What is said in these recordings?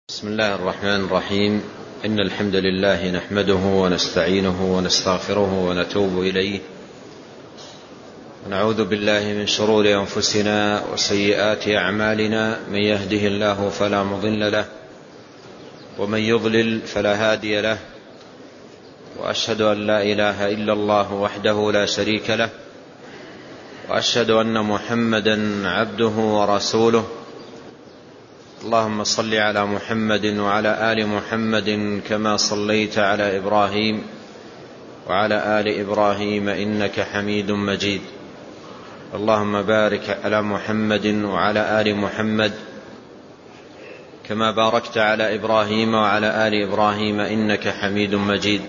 بسم الله الرحمن الرحيم. إن الحمد لله نحمده ونستعينه ونستغفره ونتوب إليه، ونعوذ بالله من شرور أنفسنا وسيئات أعمالنا. من يهده الله فلا مضل له، ومن يضلل فلا هادي له، وأشهد أن لا إله إلا الله وحده لا شريك له، وأشهد أن محمدا عبده ورسوله. اللهم صل على محمد وعلى آل محمد كما صليت على إبراهيم وعلى آل إبراهيم إنك حميد مجيد. اللهم بارك على محمد وعلى آل محمد كما باركت على إبراهيم وعلى آل إبراهيم إنك حميد مجيد.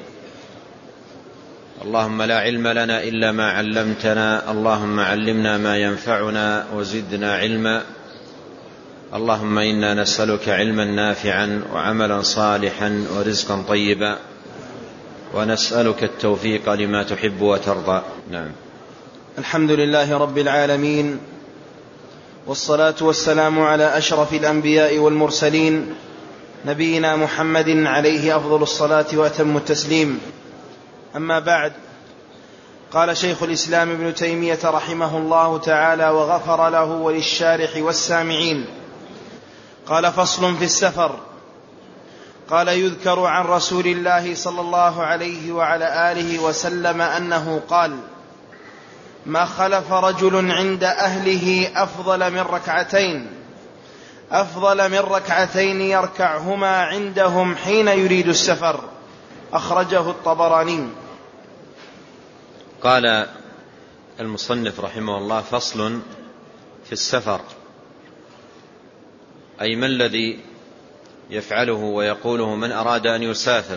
اللهم لا علم لنا إلا ما علمتنا، اللهم علمنا ما ينفعنا وزدنا علما. اللهم إنا نسألك علما نافعا وعملا صالحا ورزقا طيبا، ونسألك التوفيق لما تحب وترضى. نعم. الحمد لله رب العالمين، والصلاة والسلام على أشرف الأنبياء والمرسلين، نبينا محمد عليه أفضل الصلاة وأتم التسليم. أما بعد، قال شيخ الإسلام ابن تيمية رحمه الله تعالى وغفر له وللشارح والسامعين: قال: فصل في السفر. قال: يذكر عن رسول الله صلى الله عليه وعلى آله وسلم أنه قال: ما خلف رجل عند أهله أفضل من ركعتين يركعهما عندهم حين يريد السفر. أخرجه الطبراني. قال المصنف رحمه الله: فصل في السفر، أي ما الذي يفعله ويقوله من أراد أن يسافر،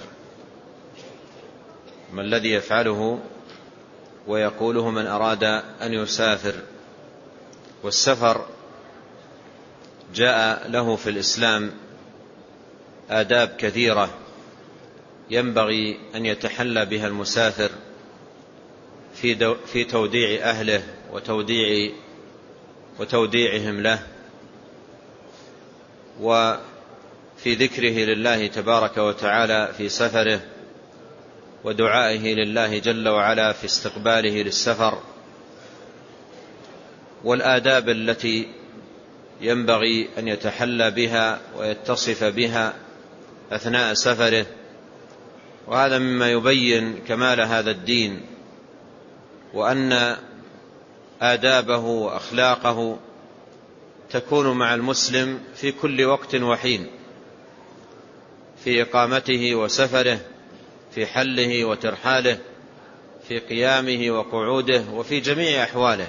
ما الذي يفعله ويقوله من أراد أن يسافر. والسفر جاء له في الإسلام آداب كثيرة ينبغي أن يتحلى بها المسافر في توديع أهله وتوديعهم له، وفي ذكره لله تبارك وتعالى في سفره، ودعائه لله جل وعلا في استقباله للسفر، والآداب التي ينبغي أن يتحلى بها ويتصف بها أثناء سفره. وهذا مما يبين كمال هذا الدين، وأن آدابه وأخلاقه تكون مع المسلم في كل وقت وحين، في إقامته وسفره، في حله وترحاله، في قيامه وقعوده، وفي جميع أحواله.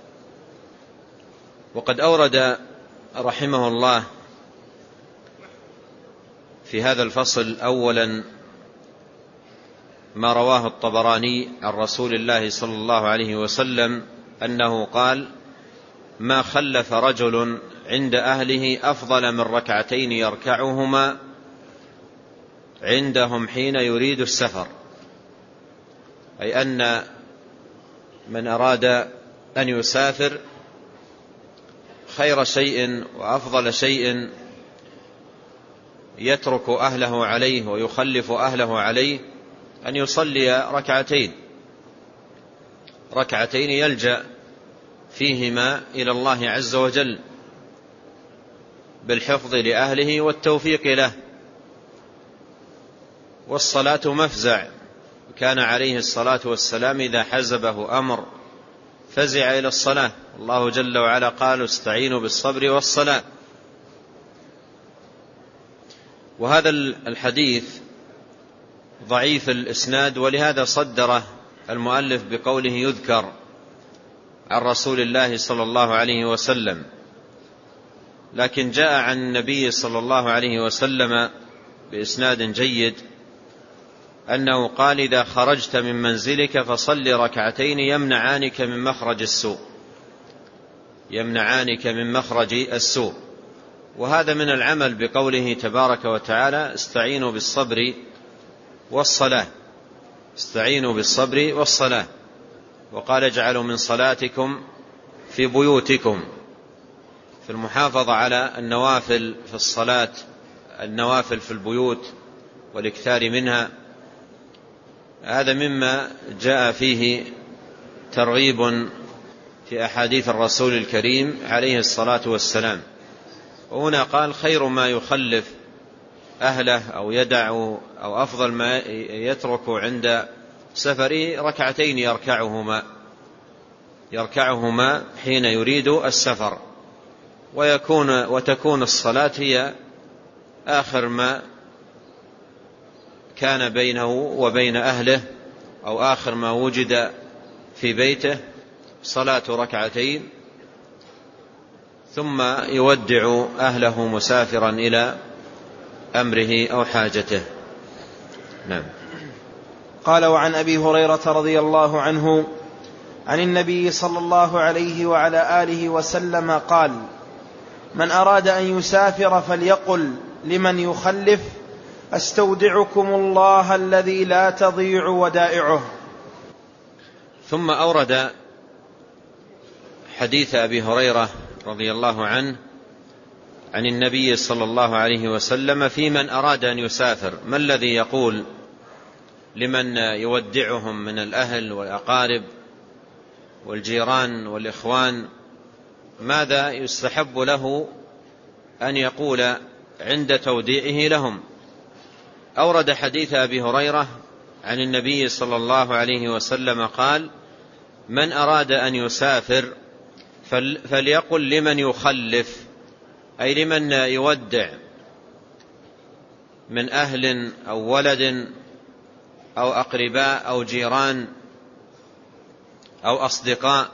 وقد أورد رحمه الله في هذا الفصل أولا ما رواه الطبراني عن رسول الله صلى الله عليه وسلم أنه قال: ما خلف رجل عند أهله أفضل من ركعتين يركعهما عندهم حين يريد السفر. أي أن من أراد أن يسافر خير شيء وأفضل شيء يترك أهله عليه ويخلف أهله عليه أن يصلي ركعتين يلجأ فيهما إلى الله عز وجل بالحفظ لأهله والتوفيق له. والصلاة مفزع، كان عليه الصلاة والسلام إذا حزبه أمر فزع إلى الصلاة. الله جل وعلا قال: استعينوا بالصبر والصلاة. وهذا الحديث ضعيف الإسناد، ولهذا صدره المؤلف بقوله: يذكر عن رسول الله صلى الله عليه وسلم. لكن جاء عن النبي صلى الله عليه وسلم بإسناد جيد أنه قال: إذا خرجت من منزلك فصل ركعتين يمنعانك من مخرج السوء. وهذا من العمل بقوله تبارك وتعالى: استعينوا بالصبر والصلاة. وقال: اجعلوا من صلاتكم في بيوتكم، في المحافظة على النوافل في الصلاة النوافل في البيوت والإكثار منها. هذا مما جاء فيه ترغيب في أحاديث الرسول الكريم عليه الصلاة والسلام. وهنا قال خير ما يخلف أهله أو يدع أو أفضل ما يترك عند سفره ركعتين يركعهما حين يريد السفر، وتكون الصلاة هي آخر ما كان بينه وبين أهله أو آخر ما وجد في بيته، صلاة ركعتين، ثم يودع أهله مسافرا إلى أمره أو حاجته. نعم. قال: وعن أبي هريرة رضي الله عنه عن النبي صلى الله عليه وعلى آله وسلم قال: من أراد أن يسافر فليقل لمن يخلف: أستودعكم الله الذي لا تضيع ودائعه. ثم أورد حديث أبي هريرة رضي الله عنه عن النبي صلى الله عليه وسلم في من أراد أن يسافر، ما الذي يقول لمن يودعهم من الأهل والأقارب والجيران والإخوان؟ ماذا يستحب له أن يقول عند توديعه لهم؟ أورد حديث أبي هريرة عن النبي صلى الله عليه وسلم قال: من أراد أن يسافر فليقل لمن يخلف، أي لمن يودع من أهل أو ولد أو أقرباء أو جيران أو أصدقاء،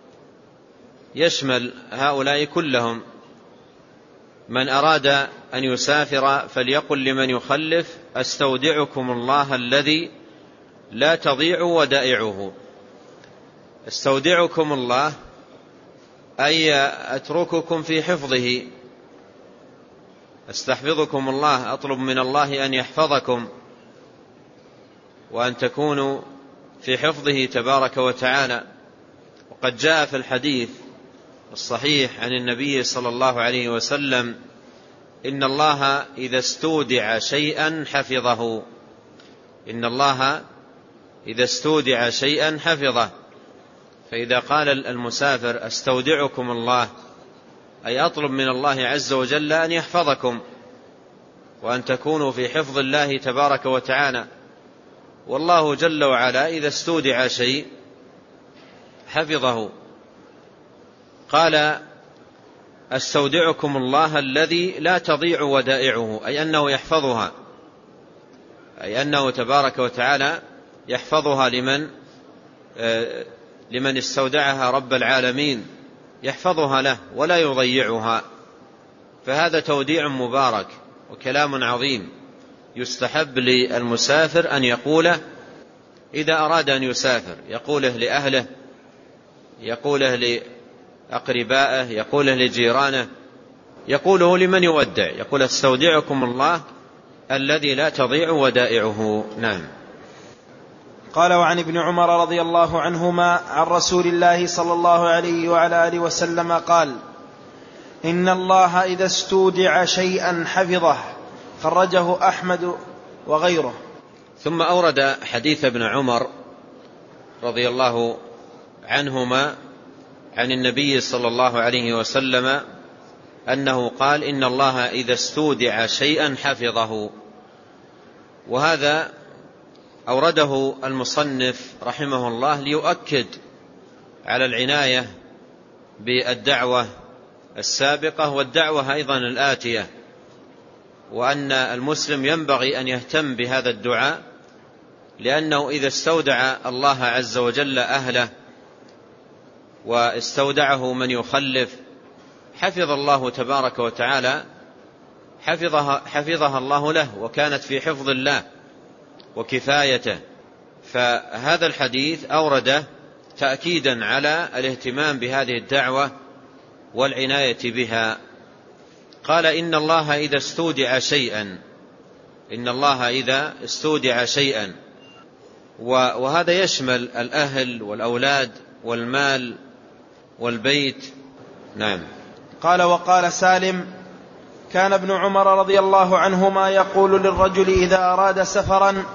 يشمل هؤلاء كلهم. من أراد أن يسافر فليقل لمن يخلف: أستودعكم الله الذي لا تضيع ودائعه. استودعكم الله أي أترككم في حفظه، استحفظكم الله، أطلب من الله أن يحفظكم وأن تكونوا في حفظه تبارك وتعالى. وقد جاء في الحديث الصحيح عن النبي صلى الله عليه وسلم: إن الله إذا استودع شيئا حفظه. إن الله إذا استودع شيئا حفظه. فإذا قال المسافر: أستودعكم الله، أي أطلب من الله عز وجل أن يحفظكم وأن تكونوا في حفظ الله تبارك وتعالى. والله جل وعلا إذا استودع شيء حفظه. قال: أستودعكم الله الذي لا تضيع ودائعه، أي أنه يحفظها، أي أنه تبارك وتعالى يحفظها لمن استودعها رب العالمين، يحفظها له ولا يضيعها. فهذا توديع مبارك وكلام عظيم يستحب للمسافر أن يقوله إذا أراد أن يسافر، يقوله لأهله، يقوله لأقربائه، يقوله لجيرانه، يقوله لمن يودع، يقول: استودعكم الله الذي لا تضيع ودائعه. نعم. قال: وعن ابن عمر رضي الله عنهما عن رسول الله صلى الله عليه وعلى آله وسلم قال: إن الله إذا استودع شيئا حفظه. خرجه أحمد وغيره. ثم أورد حديث ابن عمر رضي الله عنهما عن النبي صلى الله عليه وسلم أنه قال: إن الله إذا استودع شيئا حفظه. وهذا أورده المصنف رحمه الله ليؤكد على العناية بالدعوة السابقة والدعوة أيضا الآتية، وأن المسلم ينبغي أن يهتم بهذا الدعاء، لأنه إذا استودع الله عز وجل أهله واستودعه من يخلف حفظ الله تبارك وتعالى، حفظها الله له، وكانت في حفظ الله وكفايته. فهذا الحديث أورده تأكيدا على الاهتمام بهذه الدعوة والعناية بها. قال: إن الله إذا استودع شيئا، إن الله إذا استودع شيئا، وهذا يشمل الأهل والأولاد والمال والبيت. نعم. قال: وقال سالم: كان ابن عمر رضي الله عنهما يقول للرجل إذا أراد سفرا: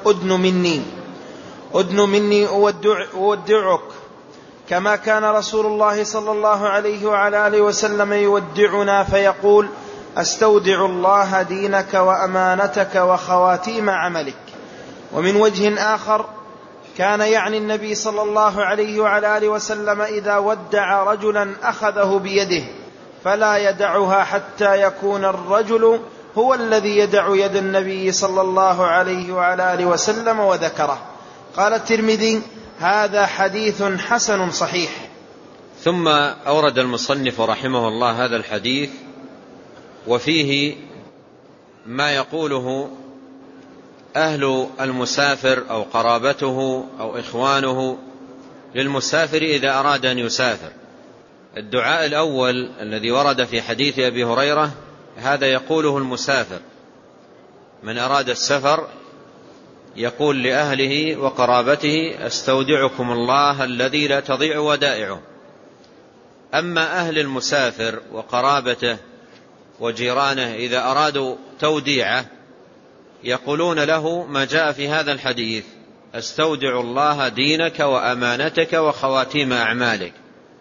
أدن مني أودعك، كما كان رسول الله صلى الله عليه وعلى آله وسلم يودعنا فيقول: أستودع الله دينك وأمانتك وخواتيم عملك. ومن وجه آخر كان يعني النبي صلى الله عليه وعلى آله وسلم إذا ودع رجلا أخذه بيده فلا يدعها حتى يكون الرجل هو الذي يدع يد النبي صلى الله عليه وعلى آله وسلم وذكره. قال الترمذي: هذا حديث حسن صحيح. ثم أورد المصنف رحمه الله هذا الحديث وفيه ما يقوله أهل المسافر أو قرابته أو إخوانه للمسافر إذا أراد أن يسافر. الدعاء الأول الذي ورد في حديث أبي هريرة هذا يقوله المسافر: من أراد السفر يقول لأهله وقرابته: أستودعكم الله الذي لا تضيع ودائعه. أما أهل المسافر وقرابته وجيرانه إذا أرادوا توديعه يقولون له ما جاء في هذا الحديث: أستودع الله دينك وأمانتك وخواتيم أعمالك.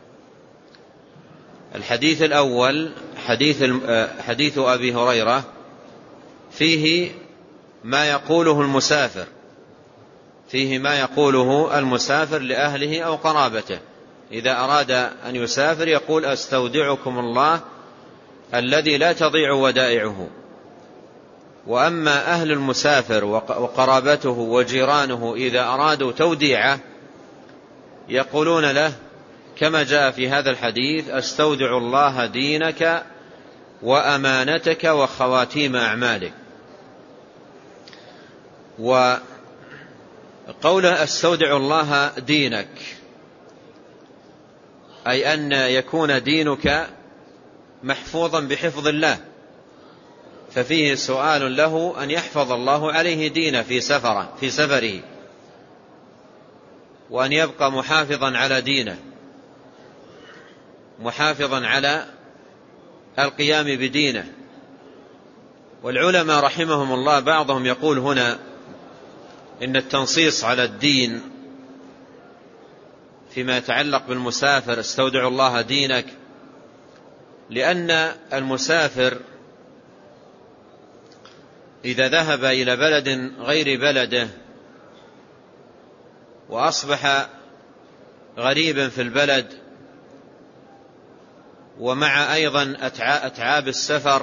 الحديث الأول حديث أبي هريرة فيه ما يقوله المسافر لأهله أو قرابته إذا أراد أن يسافر يقول: أستودعكم الله الذي لا تضيع ودائعه. وأما أهل المسافر وقرابته وجيرانه إذا أرادوا توديعه يقولون له كما جاء في هذا الحديث: أستودع الله دينك وأمانتك وخواتيم أعمالك. وقوله أستودع الله دينك أي أن يكون دينك محفوظا بحفظ الله، ففيه سؤال له أن يحفظ الله عليه دينه في سفره، وأن يبقى محافظا على دينه، محافظا على القيام بدينه. والعلماء رحمهم الله بعضهم يقول هنا إن التنصيص على الدين فيما يتعلق بالمسافر: استودع الله دينك، لأن المسافر إذا ذهب إلى بلد غير بلده وأصبح غريبا في البلد، ومع أيضا أتعاب السفر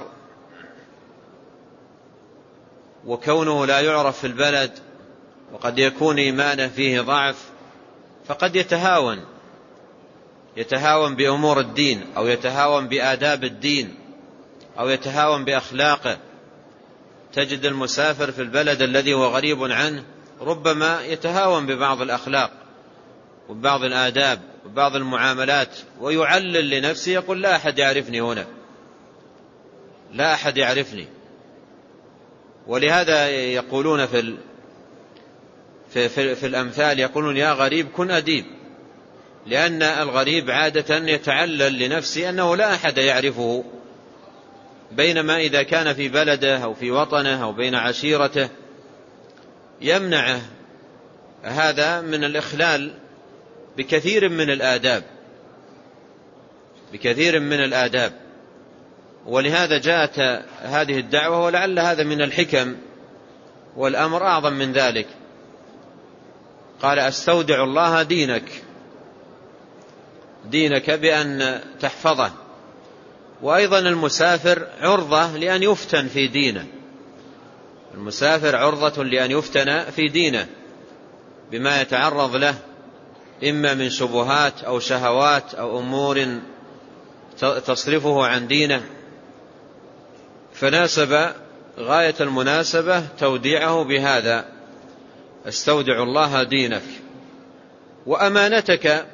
وكونه لا يعرف في البلد وقد يكون إيمانه فيه ضعف، فقد يتهاون بأمور الدين أو يتهاون بآداب الدين أو يتهاون بأخلاقه. تجد المسافر في البلد الذي هو غريب عنه ربما يتهاون ببعض الأخلاق وبعض الآداب وبعض المعاملات، ويعلل لنفسه يقول: لا أحد يعرفني هنا، لا أحد يعرفني. ولهذا يقولون في الأمثال يقولون: يا غريب كن أديب، لأن الغريب عادة يتعلل لنفسه أنه لا أحد يعرفه، بينما إذا كان في بلده أو في وطنه أو بين عشيرته يمنعه هذا من الإخلال بكثير من الآداب. ولهذا جاءت هذه الدعوة، ولعل هذا من الحكم، والأمر أعظم من ذلك. قال: أستودع الله دينك بأن تحفظه. وأيضا المسافر عرضة لأن يفتن في دينه، المسافر عرضة لأن يفتن في دينه بما يتعرض له إما من شبهات أو شهوات أو أمور تصرفه عن دينه، فناسب غاية المناسبة توديعه بهذا: استودع الله دينك وأمانتك.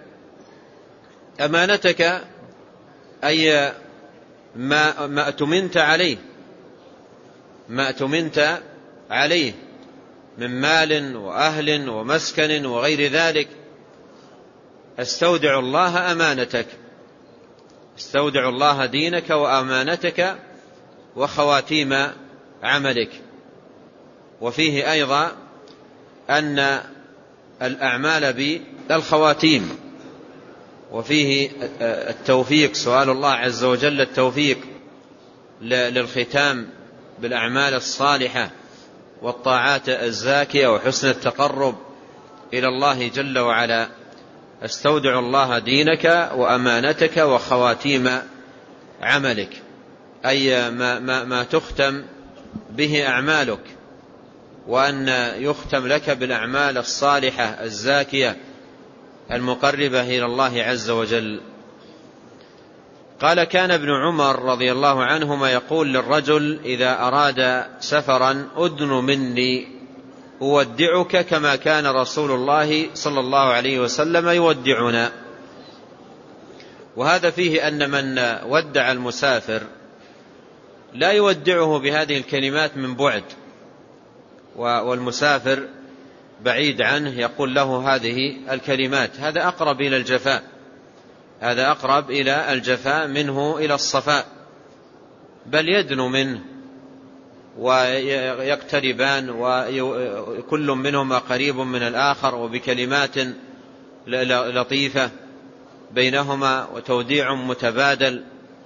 أمانتك أي ما أتمنت عليه من مال وأهل ومسكن وغير ذلك. استودع الله أمانتك، استودع الله دينك وأمانتك وخواتيم عملك. وفيه أيضا أن الأعمال بالخواتيم، وفيه التوفيق، سؤال الله عز وجل التوفيق للختام بالأعمال الصالحة والطاعات الزاكية وحسن التقرب إلى الله جل وعلا. استودع الله دينك وأمانتك وخواتيم عملك، أي ما تختم به أعمالك، وأن يختم لك بالأعمال الصالحة الزاكية المقربة إلى الله عز وجل. قال: كان ابن عمر رضي الله عنهما يقول للرجل إذا أراد سفرا: أدن مني أودعك كما كان رسول الله صلى الله عليه وسلم يودعنا. وهذا فيه أن من ودع المسافر لا يودعه بهذه الكلمات من بعد، والمسافر بعيد عنه يقول له هذه الكلمات، هذا أقرب إلى الجفاء، هذا أقرب إلى الجفاء منه إلى الصفاء، بل يدن منه ويقتربان، وكل منهما قريب من الآخر، وبكلمات لطيفة بينهما وتوديع متبادل،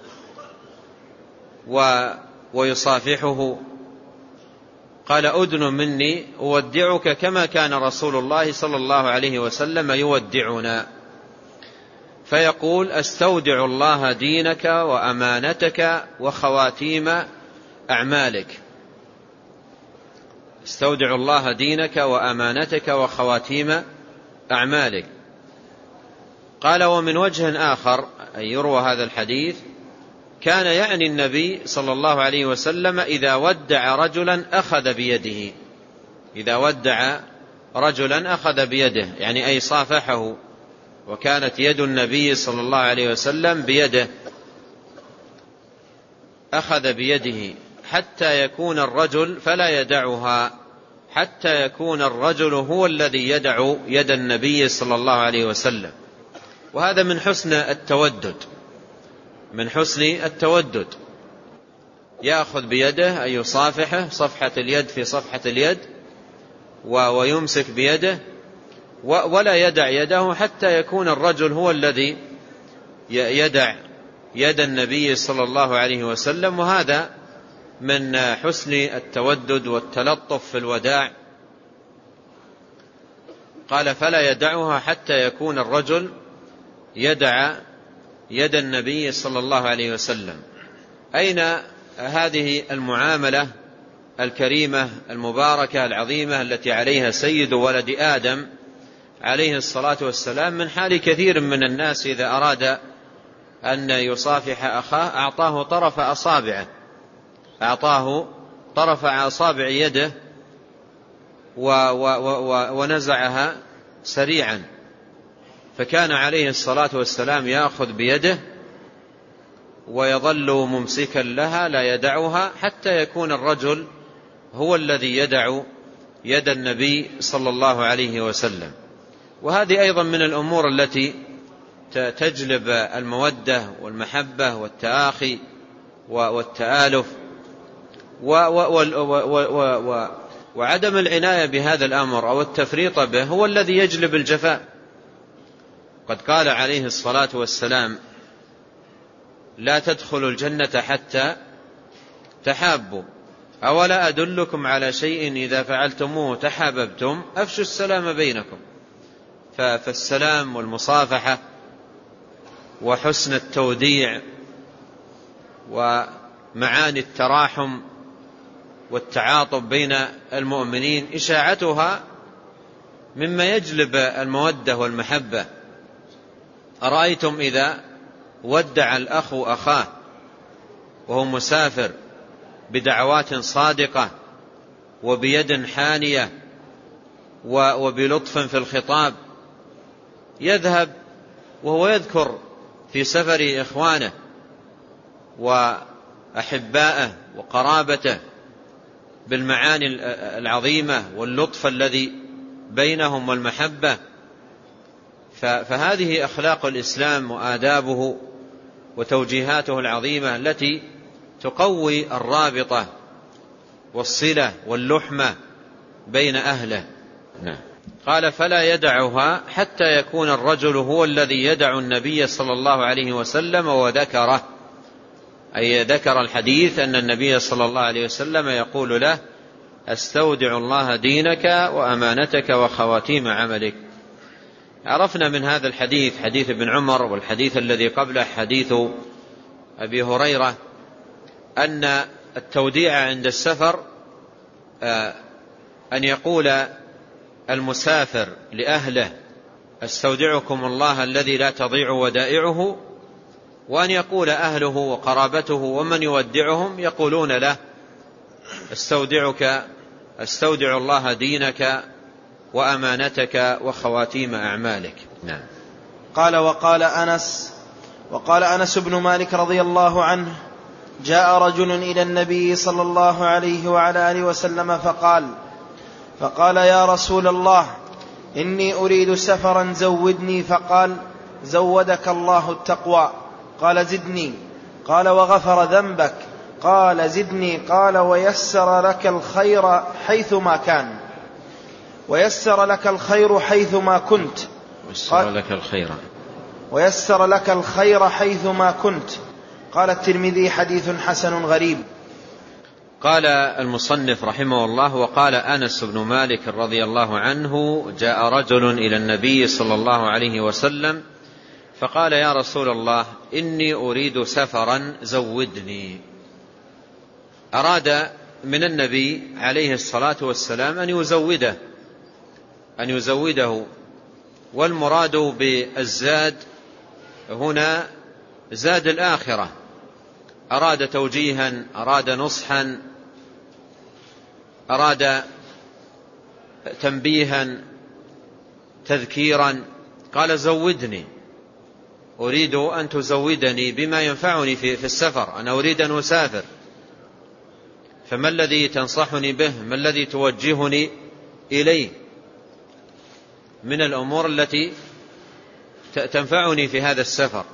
ويصافحه. قال: أدن مني أودعك كما كان رسول الله صلى الله عليه وسلم يودعنا. فيقول: أستودع الله دينك وأمانتك وخواتيم أعمالك. استودع الله دينك وأمانتك وخواتيم أعمالك. قال: ومن وجه آخر أي يروى هذا الحديث كان يعني النبي صلى الله عليه وسلم إذا ودع رجلا أخذ بيده، إذا ودع رجلا أخذ بيده، يعني أي صافحه، وكانت يد النبي صلى الله عليه وسلم بيده، أخذ بيده حتى يكون الرجل فلا يدعها، حتى يكون الرجل هو الذي يدع يد النبي صلى الله عليه وسلم. وهذا من حسن التودد، من حسن التودد، يأخذ بيده أي يصافحه، صفحة اليد في صفحة اليد، ويمسك بيده ولا يدع يده حتى يكون الرجل هو الذي يدع يد النبي صلى الله عليه وسلم. وهذا من حسن التودد والتلطف في الوداع. قال: فلا يدعها حتى يكون الرجل يدع يد النبي صلى الله عليه وسلم. أين هذه المعاملة الكريمة المباركة العظيمة التي عليها سيد ولد آدم عليه الصلاة والسلام من حال كثير من الناس إذا أراد أن يصافح أخاه أعطاه طرف أصابعه، أعطاه طرف أصابع يده ونزعها سريعا، فكان عليه الصلاة والسلام يأخذ بيده ويظل ممسكا لها لا يدعها حتى يكون الرجل هو الذي يدع يد النبي صلى الله عليه وسلم. وهذه أيضا من الأمور التي تجلب المودة والمحبة والتآخي والتآلف، وعدم العناية بهذا الأمر أو التفريط به هو الذي يجلب الجفاء. قد قال عليه الصلاة والسلام: لا تدخلوا الجنة حتى تحابوا، أولا أدلكم على شيء إذا فعلتموه تحاببتم، أفشوا السلام بينكم. فالسلام والمصافحة وحسن التوديع ومعاني التراحم والتعاطف بين المؤمنين إشاعتها مما يجلب المودة والمحبة. أرأيتم إذا ودع الأخ أخاه وهو مسافر بدعوات صادقة وبيد حانية وبلطف في الخطاب، يذهب وهو يذكر في سفر إخوانه وأحبائه وقرابته بالمعاني العظيمة واللطف الذي بينهم والمحبة. فهذه أخلاق الإسلام وآدابه وتوجيهاته العظيمة التي تقوي الرابطة والصلة واللحمة بين أهله. نعم. قال فلا يدعها حتى يكون الرجل هو الذي يدع النبي صلى الله عليه وسلم وذكره، أي ذكر الحديث أن النبي صلى الله عليه وسلم يقول له أستودع الله دينك وأمانتك وخواتيم عملك. عرفنا من هذا الحديث، حديث ابن عمر والحديث الذي قبله حديث أبي هريرة، أن التوديع عند السفر أن يقول المسافر لأهله أستودعكم الله الذي لا تضيع ودائعه، وأن يقول أهله وقرابته ومن يودعهم يقولون له أستودع الله دينك وأمانتك وخواتيم أعمالك. نعم. قال وقال أنس بن مالك رضي الله عنه جاء رجل إلى النبي صلى الله عليه وعلى آله وسلم فقال يا رسول الله إني أريد سفرا زودني، فقال زودك الله التقوى. قال زدني. قال وغفر ذنبك. قال زدني. قال ويسر لك الخير حيثما كان، ويسر لك الخير حيثما كنت. ويسر لك الخير حيثما كنت. قال الترمذي حديث حسن غريب. قال المصنف رحمه الله وقال أنس بن مالك رضي الله عنه جاء رجل إلى النبي صلى الله عليه وسلم فقال يا رسول الله إني أريد سفرا زودني. أراد من النبي عليه الصلاة والسلام أن يزوده، والمراد بالزاد هنا زاد الآخرة. أراد توجيها، أراد نصحا، أراد تنبيها، تذكيرا. قال زودني، أريد أن تزودني بما ينفعني في السفر، أنا أريد أن أسافر، فما الذي تنصحني به؟ ما الذي توجهني إليه من الأمور التي تنفعني في هذا السفر؟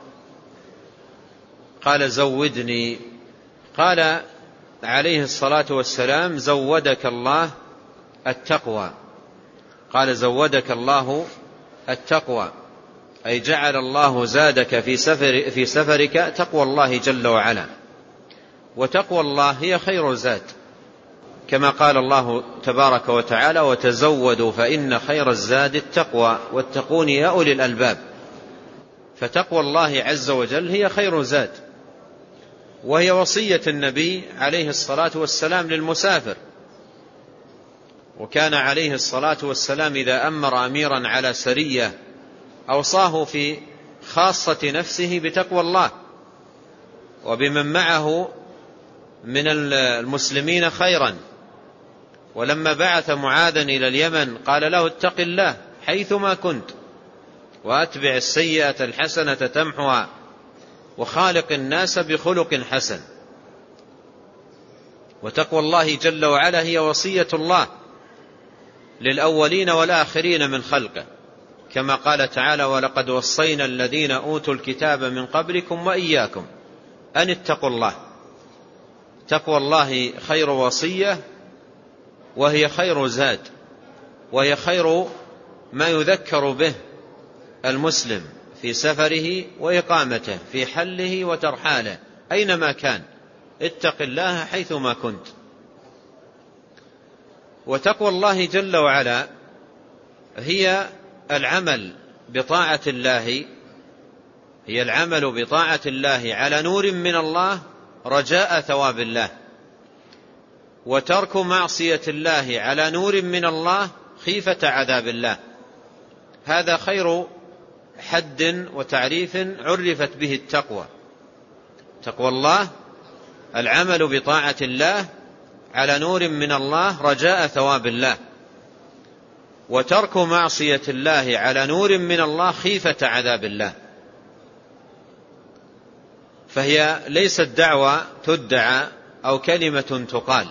قال زودني. قال عليه الصلاة والسلام زودك الله التقوى. قال زودك الله التقوى، أي جعل الله زادك في سفرك تقوى الله جل وعلا، وتقوى الله هي خير زاد، كما قال الله تبارك وتعالى وتزودوا فإن خير الزاد التقوى واتقون يا أولي الألباب. فتقوى الله عز وجل هي خير زاد، وهي وصية النبي عليه الصلاة والسلام للمسافر. وكان عليه الصلاة والسلام إذا أمر أميرا على سرية أوصاه في خاصة نفسه بتقوى الله وبمن معه من المسلمين خيرا. ولما بعث معاذا إلى اليمن قال له اتق الله حيثما كنت وأتبع السيئة الحسنة تمحها وخالق الناس بخلق حسن. وتقوى الله جل وعلا هي وصية الله للأولين والآخرين من خلقه، كما قال تعالى ولقد وصينا الذين أوتوا الكتاب من قبلكم وإياكم أن اتقوا الله. تقوى الله خير وصية، وهي خير زاد، وهي خير ما يذكر به المسلم في سفره وإقامته، في حله وترحاله أينما كان، اتق الله حيثما كنت. وتقوى الله جل وعلا هي العمل بطاعة الله، هي العمل بطاعة الله على نور من الله رجاء ثواب الله، وترك معصية الله على نور من الله خيفة عذاب الله. هذا خير حد وتعريف عرفت به التقوى. تقوى الله العمل بطاعة الله على نور من الله رجاء ثواب الله، وترك معصية الله على نور من الله خيفة عذاب الله. فهي ليست دعوة تدعى أو كلمة تقال،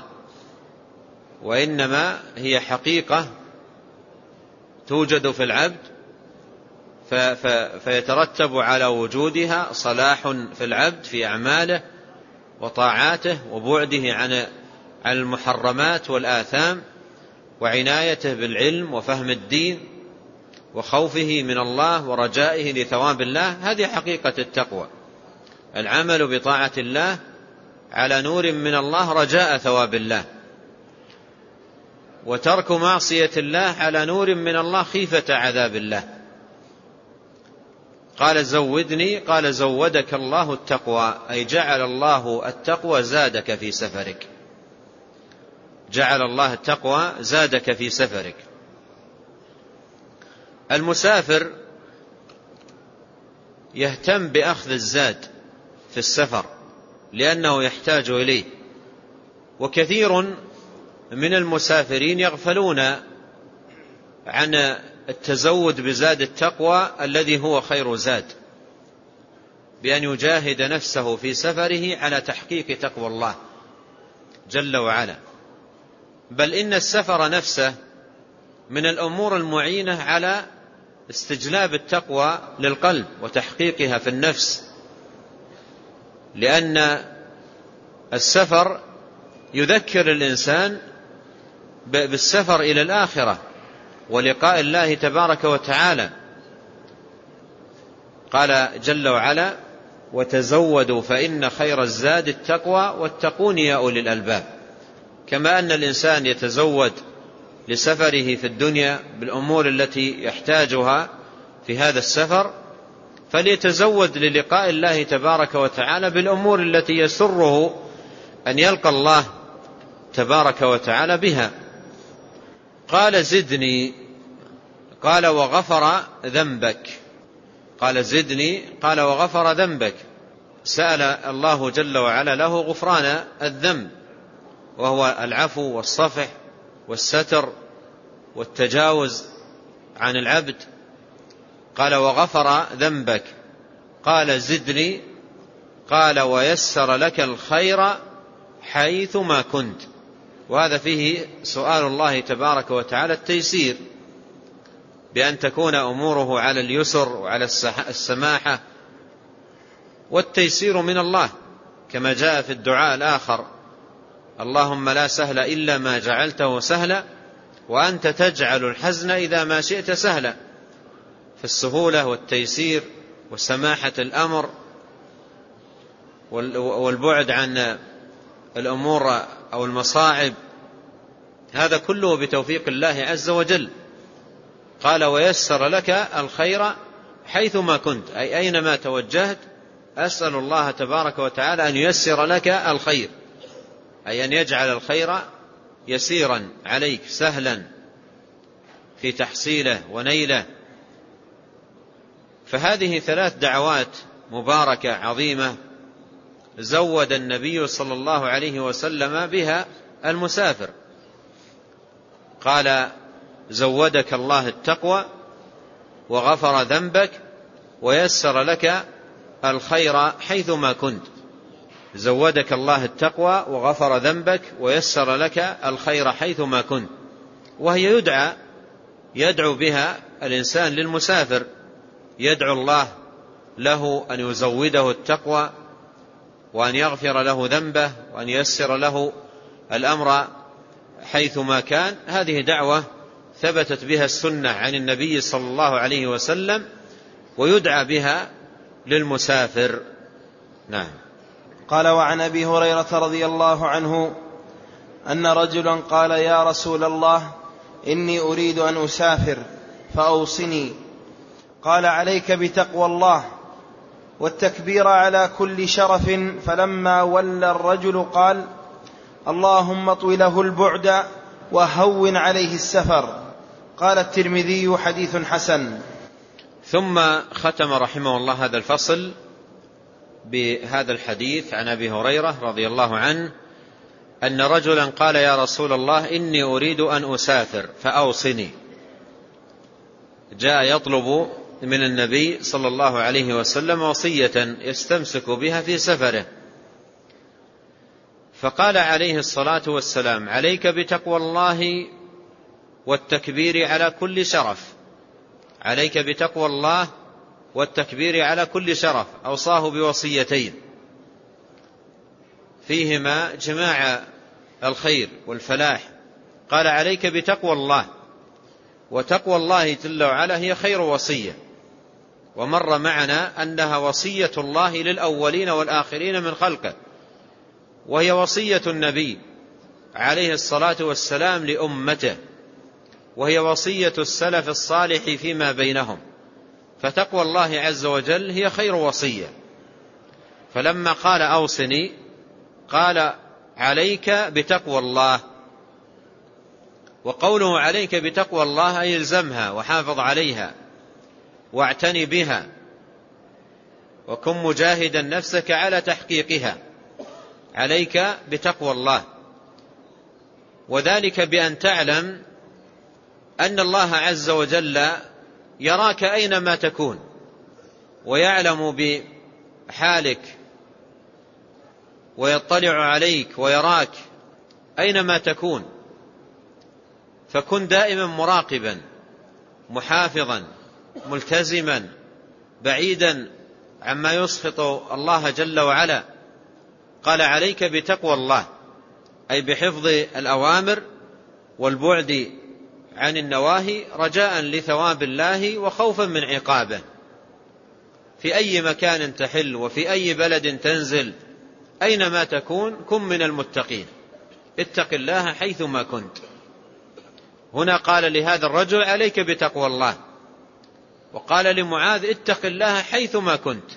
وإنما هي حقيقة توجد في العبد فيترتب على وجودها صلاح في العبد في أعماله وطاعاته وبعده عن المحرمات والآثام وعنايته بالعلم وفهم الدين وخوفه من الله ورجائه لثواب الله. هذه حقيقة التقوى، العمل بطاعة الله على نور من الله رجاء ثواب الله، وترك معصية الله على نور من الله خيفة عذاب الله. قال زودني، قال زودك الله التقوى، أي جعل الله التقوى زادك في سفرك، جعل الله التقوى زادك في سفرك. المسافر يهتم بأخذ الزاد في السفر لأنه يحتاج إليه، وكثير من المسافرين يغفلون عن التزود بزاد التقوى الذي هو خير زاد، بأن يجاهد نفسه في سفره على تحقيق تقوى الله جل وعلا. بل إن السفر نفسه من الأمور المعينة على استجلاب التقوى للقلب وتحقيقها في النفس، لأن السفر يذكر الإنسان بالسفر إلى الآخرة ولقاء الله تبارك وتعالى. قال جل وعلا: وتزودوا فإن خير الزاد التقوى واتقون يا أولي الألباب. كما أن الإنسان يتزود لسفره في الدنيا بالأمور التي يحتاجها في هذا السفر، فليتزود للقاء الله تبارك وتعالى بالأمور التي يسره أن يلقى الله تبارك وتعالى بها. قال زدني، قال وغفر ذنبك. قال زدني، قال وغفر ذنبك. سأل الله جل وعلا له غفران الذنب، وهو العفو والصفح والستر والتجاوز عن العبد. قال وغفر ذنبك. قال زدني، قال ويسر لك الخير حيث ما كنت. وهذا فيه سؤال الله تبارك وتعالى التيسير، بأن تكون أموره على اليسر وعلى السماحة، والتيسير من الله كما جاء في الدعاء الآخر: اللهم لا سهل إلا ما جعلته سهلا وأنت تجعل الحزن إذا ما شئت سهلا. فالسهولة والتيسير وسماحة الأمر والبعد عن الأمور أو المصاعب، هذا كله بتوفيق الله عز وجل. قال ويسر لك الخير حيث ما كنت، أي أينما توجهت أسأل الله تبارك وتعالى أن ييسر لك الخير، أي أن يجعل الخير يسيرا عليك سهلا في تحصيله ونيله. فهذه 3 دعوات مباركة عظيمة زود النبي صلى الله عليه وسلم بها المسافر. قال زودك الله التقوى وغفر ذنبك ويسر لك الخير حيثما كنت. زودك الله التقوى وغفر ذنبك ويسر لك الخير حيثما كنت، وهي يدعو بها الإنسان للمسافر، يدعو الله له أن يزوده التقوى وأن يغفر له ذنبه وأن ييسر له الأمر حيثما كان. هذه دعوة ثبتت بها السنة عن النبي صلى الله عليه وسلم، ويدعى بها للمسافر. نعم. قال وعن أبي هريرة رضي الله عنه أن رجلا قال يا رسول الله إني أريد أن أسافر فأوصني. قال عليك بتقوى الله والتكبير على كل شرف. فلما ولى الرجل قال اللهم اطوله البعد وهون عليه السفر. قال الترمذي حديث حسن. ثم ختم رحمه الله هذا الفصل بهذا الحديث عن أبي هريرة رضي الله عنه أن رجلا قال يا رسول الله إني أريد أن أسافر فأوصني. جاء يطلب من النبي صلى الله عليه وسلم وصية يستمسك بها في سفره، فقال عليه الصلاة والسلام عليك بتقوى الله والتكبير على كل شرف. عليك بتقوى الله والتكبير على كل شرف. أوصاه بوصيتين: فيهما جماع الخير والفلاح. قال عليك بتقوى الله، وتقوى الله جل وعلا هي خير وصية، ومر معنا أنها وصية الله للأولين والآخرين من خلقه، وهي وصية النبي عليه الصلاة والسلام لأمته، وهي وصية السلف الصالح فيما بينهم. فتقوى الله عز وجل هي خير وصية. فلما قال أوصني قال عليك بتقوى الله، وقوله عليك بتقوى الله أي الزمها وحافظ عليها واعتني بها، وكن مجاهدا نفسك على تحقيقها. عليك بتقوى الله، وذلك بأن تعلم أن الله عز وجل يراك أينما تكون، ويعلم بحالك ويطلع عليك ويراك أينما تكون، فكن دائما مراقبا محافظا ملتزما بعيدا عما يسخط الله جل وعلا. قال عليك بتقوى الله أي بحفظ الأوامر والبعد عن النواهي، رجاء لثواب الله وخوفا من عقابه. في أي مكان تحل وفي أي بلد تنزل أينما تكون كن من المتقين، اتق الله حيثما كنت. هنا قال لهذا الرجل عليك بتقوى الله، وقال لمعاذ اتق الله حيثما كنت،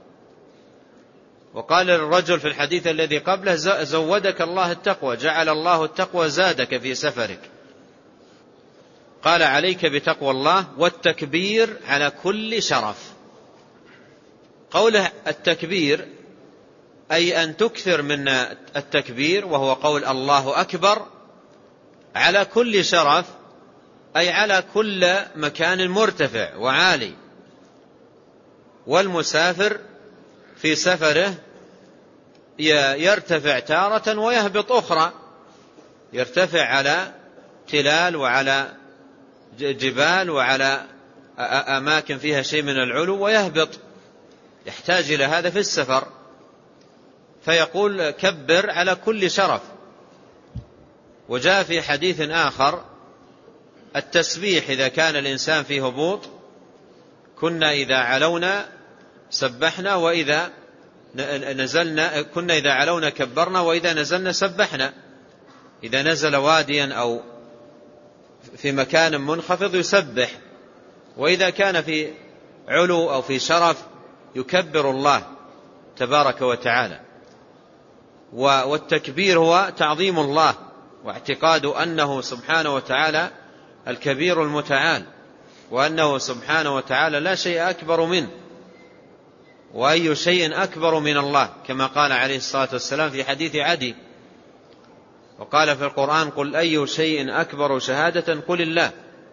وقال للرجل في الحديث الذي قبله زودك الله التقوى، جعل الله التقوى زادك في سفرك. قال عليك بتقوى الله والتكبير على كل شرف. قوله التكبير أي أن تكثر من التكبير، وهو قول الله أكبر، على كل شرف أي على كل مكان مرتفع وعالي. والمسافر في سفره يرتفع تارة ويهبط أخرى، يرتفع على تلال وعلى جبال وعلى أماكن فيها شيء من العلو، ويهبط، يحتاج إلى هذا في السفر. فيقول كبر على كل شرف. وجاء في حديث آخر التسبيح إذا كان الإنسان في هبوط، كنا إذا علونا سبحنا وإذا نزلنا، كنا إذا علونا كبرنا وإذا نزلنا سبحنا. إذا نزل واديا أو في مكان منخفض يسبح، وإذا كان في علو أو في شرف يكبر الله تبارك وتعالى. والتكبير هو تعظيم الله واعتقاد أنه سبحانه وتعالى الكبير المتعال، وأنه سبحانه وتعالى لا شيء أكبر منه، وأي شيء أكبر من الله، كما قال عليه الصلاة والسلام في حديث عدي. وقال في القرآن قل أي شيء أكبر شهادة قل الله.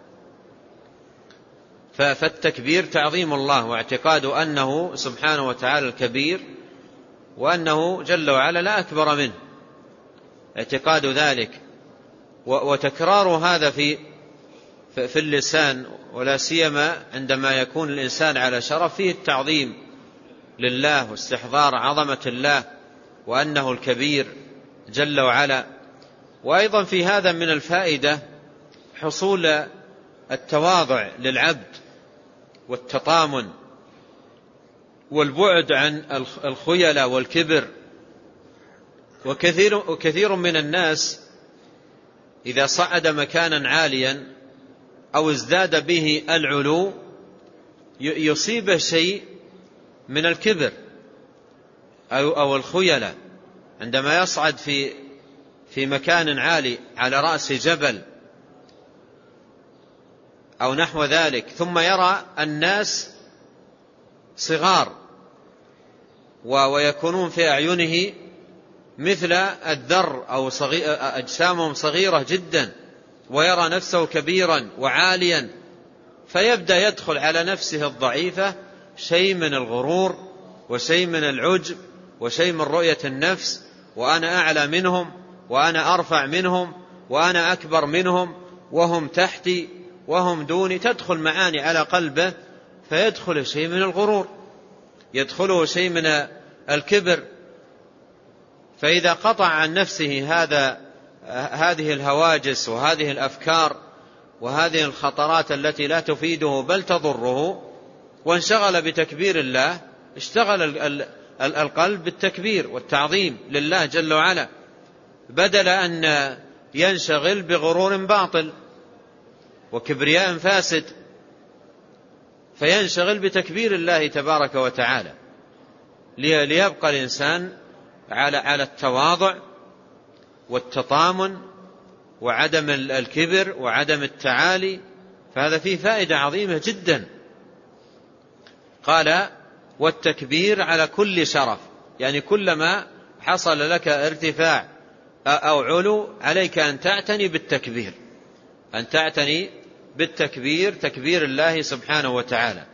فالتكبير تعظيم الله واعتقاد أنه سبحانه وتعالى الكبير، وأنه جل وعلا لا أكبر منه، اعتقاد ذلك وتكرار هذا في اللسان، ولا سيما عندما يكون الإنسان على شرف فيه التعظيم لله واستحضار عظمة الله وأنه الكبير جل وعلا. وأيضا في هذا من الفائدة حصول التواضع للعبد والتطامن والبعد عن الخيلة والكبر. وكثير من الناس إذا صعد مكانا عاليا أو ازداد به العلو يصيبه شيء من الكبر أو الخيلة، عندما يصعد في مكان عالي على رأس جبل أو نحو ذلك، ثم يرى الناس صغار ويكونون في أعينه مثل الذر أو أجسامهم صغيرة جدا، ويرى نفسه كبيرا وعاليا، فيبدأ يدخل على نفسه الضعيفة شيء من الغرور وشيء من العجب وشيء من رؤية النفس، وأنا أعلى منهم وأنا أرفع منهم وأنا أكبر منهم وهم تحتي وهم دوني. تدخل معاني على قلبه فيدخل شيء من الغرور، يدخله شيء من الكبر. فإذا قطع عن نفسه هذه الهواجس وهذه الأفكار وهذه الخطرات التي لا تفيده بل تضره، وانشغل بتكبير الله، اشتغل القلب بالتكبير والتعظيم لله جل وعلا، بدل أن ينشغل بغرور باطل وكبرياء فاسد، فينشغل بتكبير الله تبارك وتعالى، ليبقى الإنسان على التواضع والتطامن وعدم الكبر وعدم التعالي، فهذا فيه فائدة عظيمة جدا. قال والتكبير على كل شرف، يعني كلما حصل لك ارتفاع أو علو عليك أن تعتني بالتكبير، أن تعتني بالتكبير، تكبير الله سبحانه وتعالى.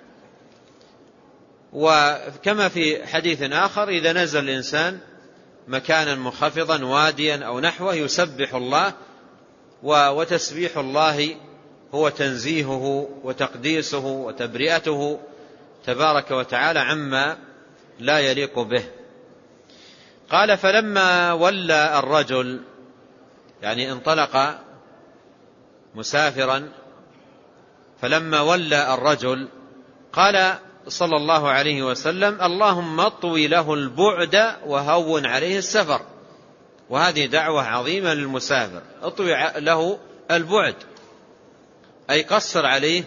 وكما في حديث آخر إذا نزل الإنسان مكانا منخفضا واديا أو نحوه يسبح الله، وتسبيح الله هو تنزيهه وتقديسه وتبرئته تبارك وتعالى عما لا يليق به. قال فلما ولى الرجل، يعني انطلق مسافرا، فلما ولى الرجل قال صلى الله عليه وسلم اللهم اطوي له البعد وهون عليه السفر. وهذه دعوة عظيمة للمسافر، اطوي له البعد أي قصر عليه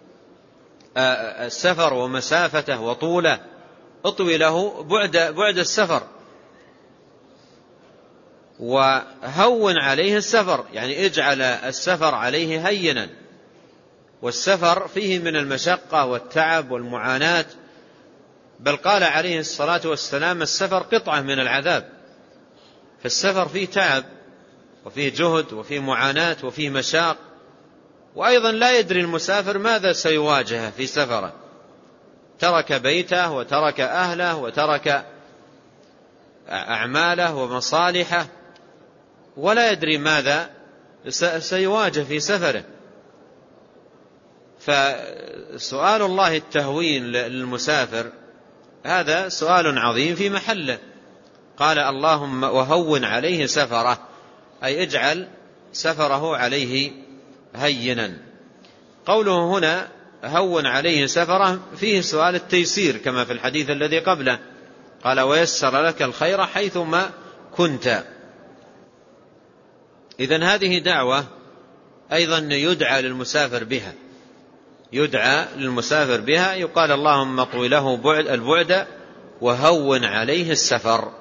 السفر ومسافته وطوله، اطوي له بعد السفر، وهون عليه السفر يعني اجعل السفر عليه هينا، والسفر فيه من المشقة والتعب والمعاناة، بل قال عليه الصلاة والسلام السفر قطعة من العذاب، فالسفر فيه تعب وفيه جهد وفيه معاناة وفيه مشاق، وأيضا لا يدري المسافر ماذا سيواجه في سفره، ترك بيته وترك أهله وترك أعماله ومصالحه، ولا يدري ماذا سيواجه في سفره. فسؤال الله التهوين للمسافر هذا سؤال عظيم في محله. قال اللهم وهون عليه سفره، أي اجعل سفره عليه هينا. قوله هنا هون عليه سفره فيه سؤال التيسير كما في الحديث الذي قبله، قال ويسر لك الخير حيثما كنت. إذن هذه دعوة أيضا يدعى للمسافر بها، يدعى للمسافر بها، يقال اللهم اطوي له البعد وهون عليه السفر.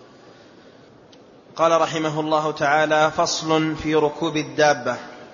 قال رحمه الله تعالى فصل في ركوب الدابة.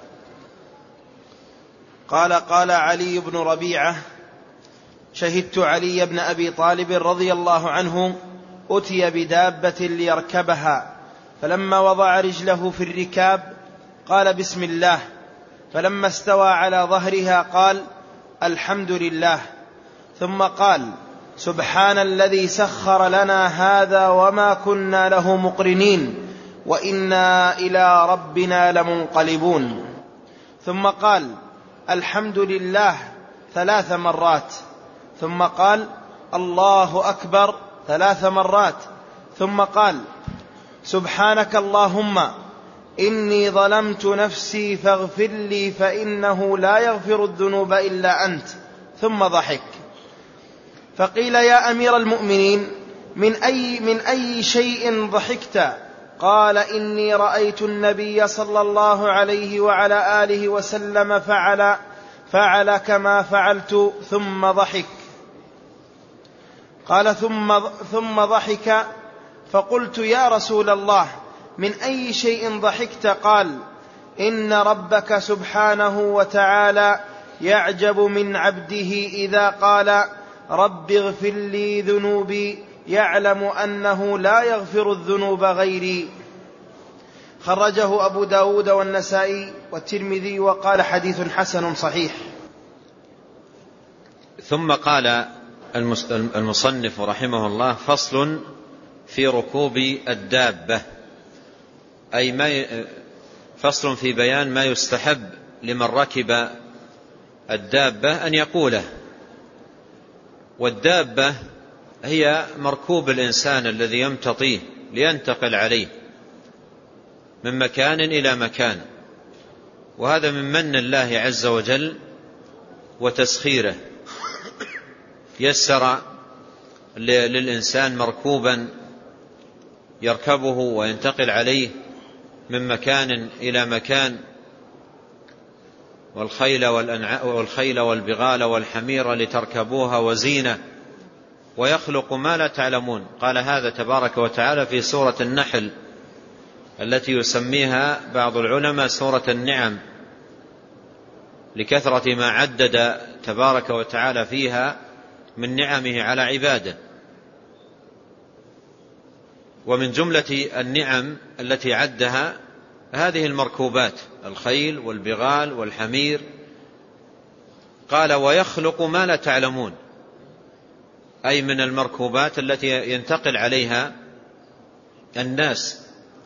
قال علي بن ربيعة شهدت علي بن أبي طالب رضي الله عنه أتي بدابة ليركبها، فلما وضع رجله في الركاب قال بسم الله، فلما استوى على ظهرها قال الحمد لله، ثم قال سبحان الذي سخر لنا هذا وما كنا له مقرنين وإنا إلى ربنا لمنقلبون، ثم قال الحمد لله 3 مرات، ثم قال الله أكبر 3 مرات، ثم قال سبحانك اللهم إني ظلمت نفسي فاغفر لي فإنه لا يغفر الذنوب إلا أنت، ثم ضحك. فقيل يا أمير المؤمنين من أي شيء ضحكت؟ قال إني رأيت النبي صلى الله عليه وعلى آله وسلم فعل كما فعلت، ثم ضحك. قال ثم ضحك، فقلت يا رسول الله من أي شيء ضحكت؟ قال إن ربك سبحانه وتعالى يعجب من عبده إذا قال رب اغفر لي ذنوبي يعلم أنه لا يغفر الذنوب غيري. خرجه أبو داود والنسائي والترمذي وقال حديث حسن صحيح. ثم قال المصنف رحمه الله فصل في ركوب الدابة، أي فصل في بيان ما يستحب لمن ركب الدابة أن يقوله. والدابة هي مركوب الإنسان الذي يمتطيه لينتقل عليه من مكان إلى مكان، وهذا من من الله عز وجل وتسخيره. يسر للإنسان مركوبا يركبه وينتقل عليه من مكان إلى مكان، والخيل والبغال والحمير لتركبوها وزينة ويخلق ما لا تعلمون. قال هذا تبارك وتعالى في سورة النحل التي يسميها بعض العلماء سورة النعم، لكثرة ما عدد تبارك وتعالى فيها من نعمه على عباده. ومن جملة النعم التي عدها هذه المركوبات، الخيل والبغال والحمير. قال ويخلق ما لا تعلمون، أي من المركوبات التي ينتقل عليها الناس.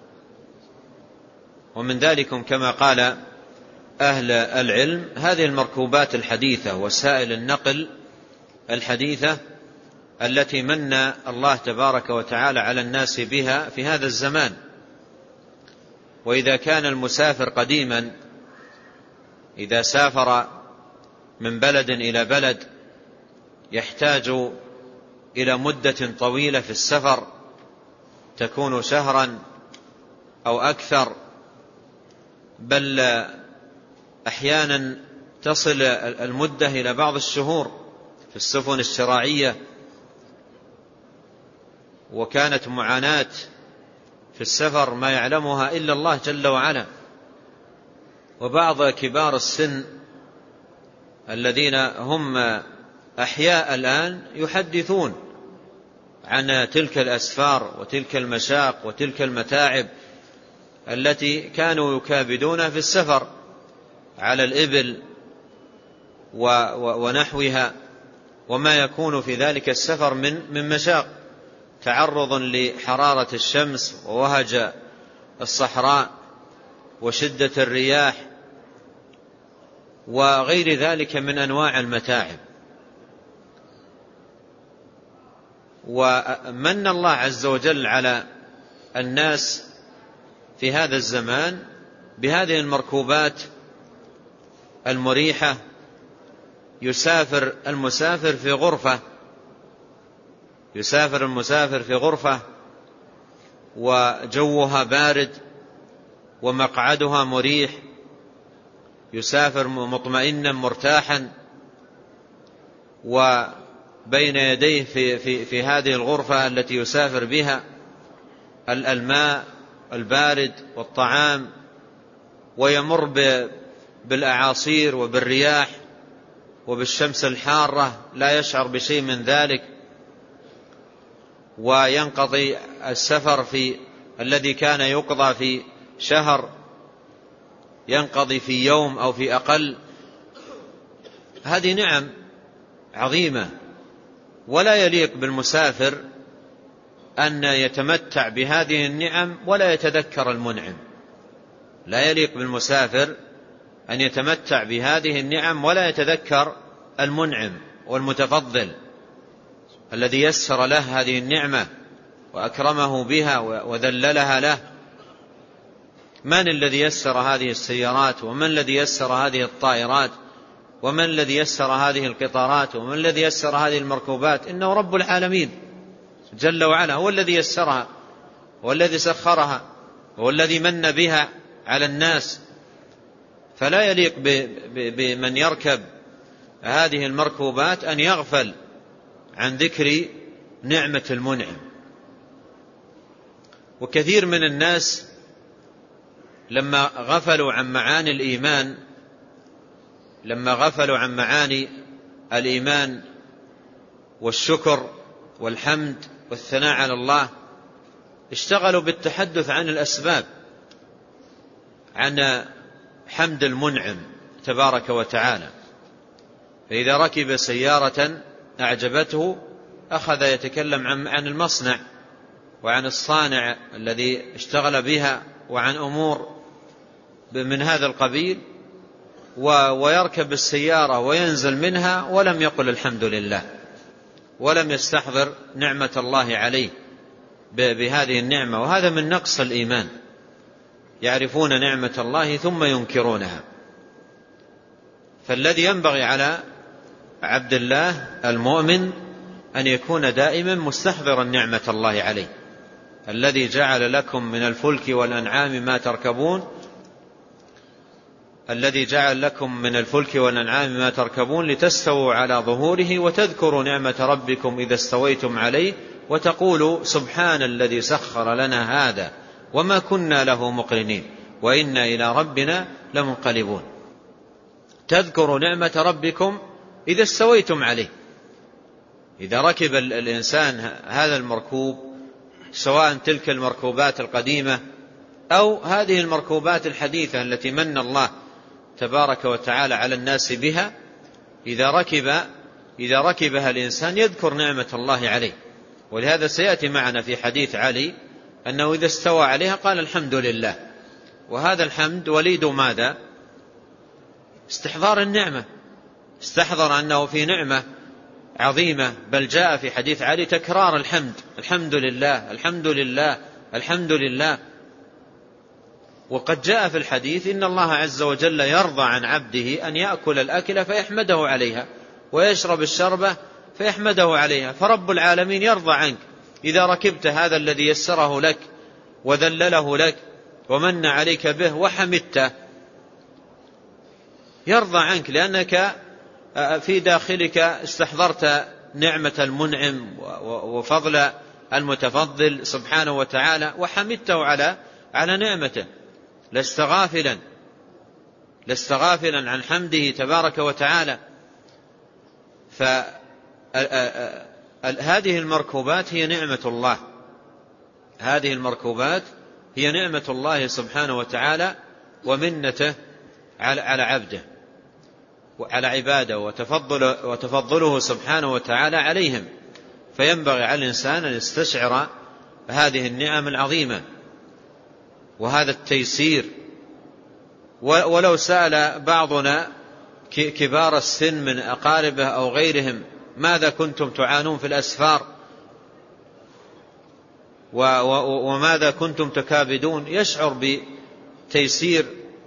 ومن ذلكم كما قال أهل العلم هذه المركوبات الحديثة وسائل النقل الحديثة التي من الله تبارك وتعالى على الناس بها في هذا الزمان. وإذا كان المسافر قديما إذا سافر من بلد إلى بلد يحتاج إلى مدة طويلة في السفر تكون شهرا أو أكثر، بل أحيانا تصل المدة إلى بعض الشهور في السفن الشراعية. وكانت معاناة في السفر ما يعلمها إلا الله جل وعلا. وبعض كبار السن الذين هم أحياء الآن يحدثون عن تلك الأسفار وتلك المشاق وتلك المتاعب التي كانوا يكابدون في السفر على الإبل ونحوها، وما يكون في ذلك السفر من مشاق، تعرض لحرارة الشمس ووهج الصحراء وشدة الرياح وغير ذلك من أنواع المتاعب. ومن الله عز وجل على الناس في هذا الزمان بهذه المركوبات المريحة. يسافر المسافر في غرفة وجوها بارد ومقعدها مريح، يسافر مطمئنا مرتاحا، وبين يديه في هذه الغرفة التي يسافر بها الماء البارد والطعام، ويمر بالأعاصير وبالرياح وبالشمس الحارة لا يشعر بشيء من ذلك. وينقضي السفر الذي كان يقضى في شهر ينقضي في يوم أو في أقل. هذه نعم عظيمة، ولا يليق بالمسافر أن يتمتع بهذه النعم ولا يتذكر المنعم. لا يليق بالمسافر أن يتمتع بهذه النعم ولا يتذكر المنعم والمتفضل الذي يسر له هذه النعمة وأكرمه بها وذللها له. من الذي يسر هذه السيارات؟ ومن الذي يسر هذه الطائرات؟ ومن الذي يسر هذه القطارات؟ ومن الذي يسر هذه المركوبات؟ إنه رب العالمين جل وعلا، هو الذي يسرها، هو الذي سخرها، هو الذي من بها على الناس. فلا يليق بمن يركب هذه المركوبات أن يغفل عن ذكر نعمة المنعم. وكثير من الناس لما غفلوا عن معاني الإيمان، لما غفلوا عن معاني الإيمان والشكر والحمد والثناء على الله، اشتغلوا بالتحدث عن الأسباب، عن حمد المنعم تبارك وتعالى. فإذا ركب سيارة أعجبته أخذ يتكلم عن المصنع وعن الصانع الذي اشتغل بها وعن أمور من هذا القبيل، ويركب السيارة وينزل منها ولم يقل الحمد لله، ولم يستحضر نعمة الله عليه، بهذه النعمة، وهذا من نقص الإيمان. يعرفون نعمة الله ثم ينكرونها. فالذي ينبغي على عبد الله المؤمن أن يكون دائما مستحضرا نعمة الله عليه. الذي جعل لكم من الفلك والأنعام ما تركبون، الذي جعل لكم من الفلك والأنعام ما تركبون لتستووا على ظهوره وتذكروا نعمة ربكم إذا استويتم عليه وتقولوا سبحان الذي سخر لنا هذا وما كنا له مقرنين وإنا إلى ربنا لمنقلبون. تذكروا نعمة ربكم إذا استويتم عليه. إذا ركب الإنسان هذا المركوب، سواء تلك المركوبات القديمة أو هذه المركوبات الحديثة التي من الله تبارك وتعالى على الناس بها، إذا ركبها الإنسان يذكر نعمة الله عليه. ولهذا سيأتي معنا في حديث علي أنه إذا استوى عليها قال الحمد لله. وهذا الحمد وليد ماذا؟ استحضار النعمة، استحضر أنه في نعمة عظيمة. بل جاء في حديث علي تكرار الحمد، الحمد لله الحمد لله الحمد لله. وقد جاء في الحديث إن الله عز وجل يرضى عن عبده أن يأكل الأكل فيحمده عليها ويشرب الشربة فيحمده عليها. فرب العالمين يرضى عنك إذا ركبت هذا الذي يسره لك وذلله لك ومن عليك به وحمدته، يرضى عنك لأنك في داخلك استحضرت نعمة المنعم وفضل المتفضل سبحانه وتعالى وحمدته على نعمته. لست غافلا عن حمده تبارك وتعالى. فهذه المركوبات هي نعمة الله، هذه المركوبات هي نعمة الله سبحانه وتعالى ومنته على عبده وعلى عباده وتفضله سبحانه وتعالى عليهم. فينبغي على الإنسان أن يستشعر هذه النعم العظيمة وهذا التيسير. ولو سأل بعضنا كبار السن من أقاربه أو غيرهم ماذا كنتم تعانون في الأسفار وماذا كنتم تكابدون، يشعر بتيسير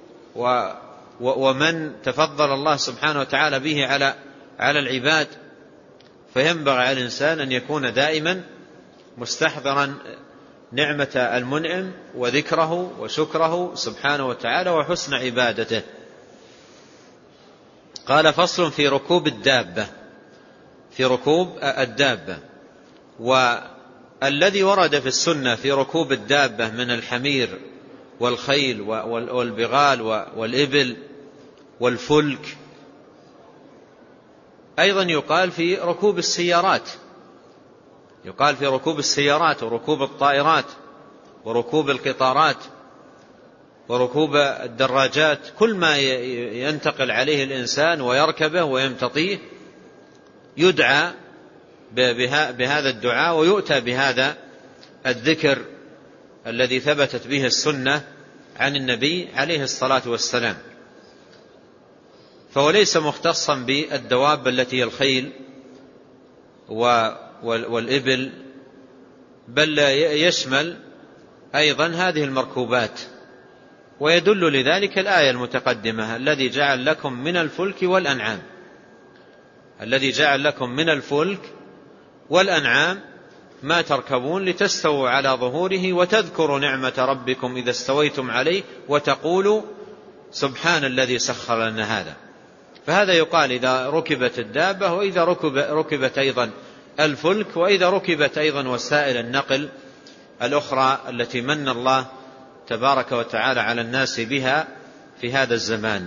ومن تفضل الله سبحانه وتعالى به على العباد. فينبغي على الإنسان أن يكون دائما مستحضرا نعمة المنعم وذكره وشكره سبحانه وتعالى وحسن عبادته. قال فصل في ركوب الدابة، في ركوب الدابة. والذي ورد في السنة في ركوب الدابة من الحمير والخيل والبغال والإبل والفلك، أيضا يقال في ركوب السيارات، يقال في ركوب السيارات وركوب الطائرات وركوب القطارات وركوب الدراجات. كل ما ينتقل عليه الإنسان ويركبه ويمتطيه يدعى بهذا الدعاء ويؤتى بهذا الذكر الذي ثبتت به السنة عن النبي عليه الصلاة والسلام. فهو ليس مختصا بالدواب التي هي الخيل والإبل، بل يشمل أيضا هذه المركوبات. ويدل لذلك الآية المتقدمة الذي جعل لكم من الفلك والأنعام، الذي جعل لكم من الفلك والأنعام ما تركبون لتستووا على ظهوره وتذكروا نعمة ربكم إذا استويتم عليه وتقولوا سبحان الذي سخر لنا هذا. فهذا يقال إذا ركبت الدابة، وإذا ركبت أيضا الفلك، وإذا ركبت أيضا وسائل النقل الأخرى التي من الله تبارك وتعالى على الناس بها في هذا الزمان.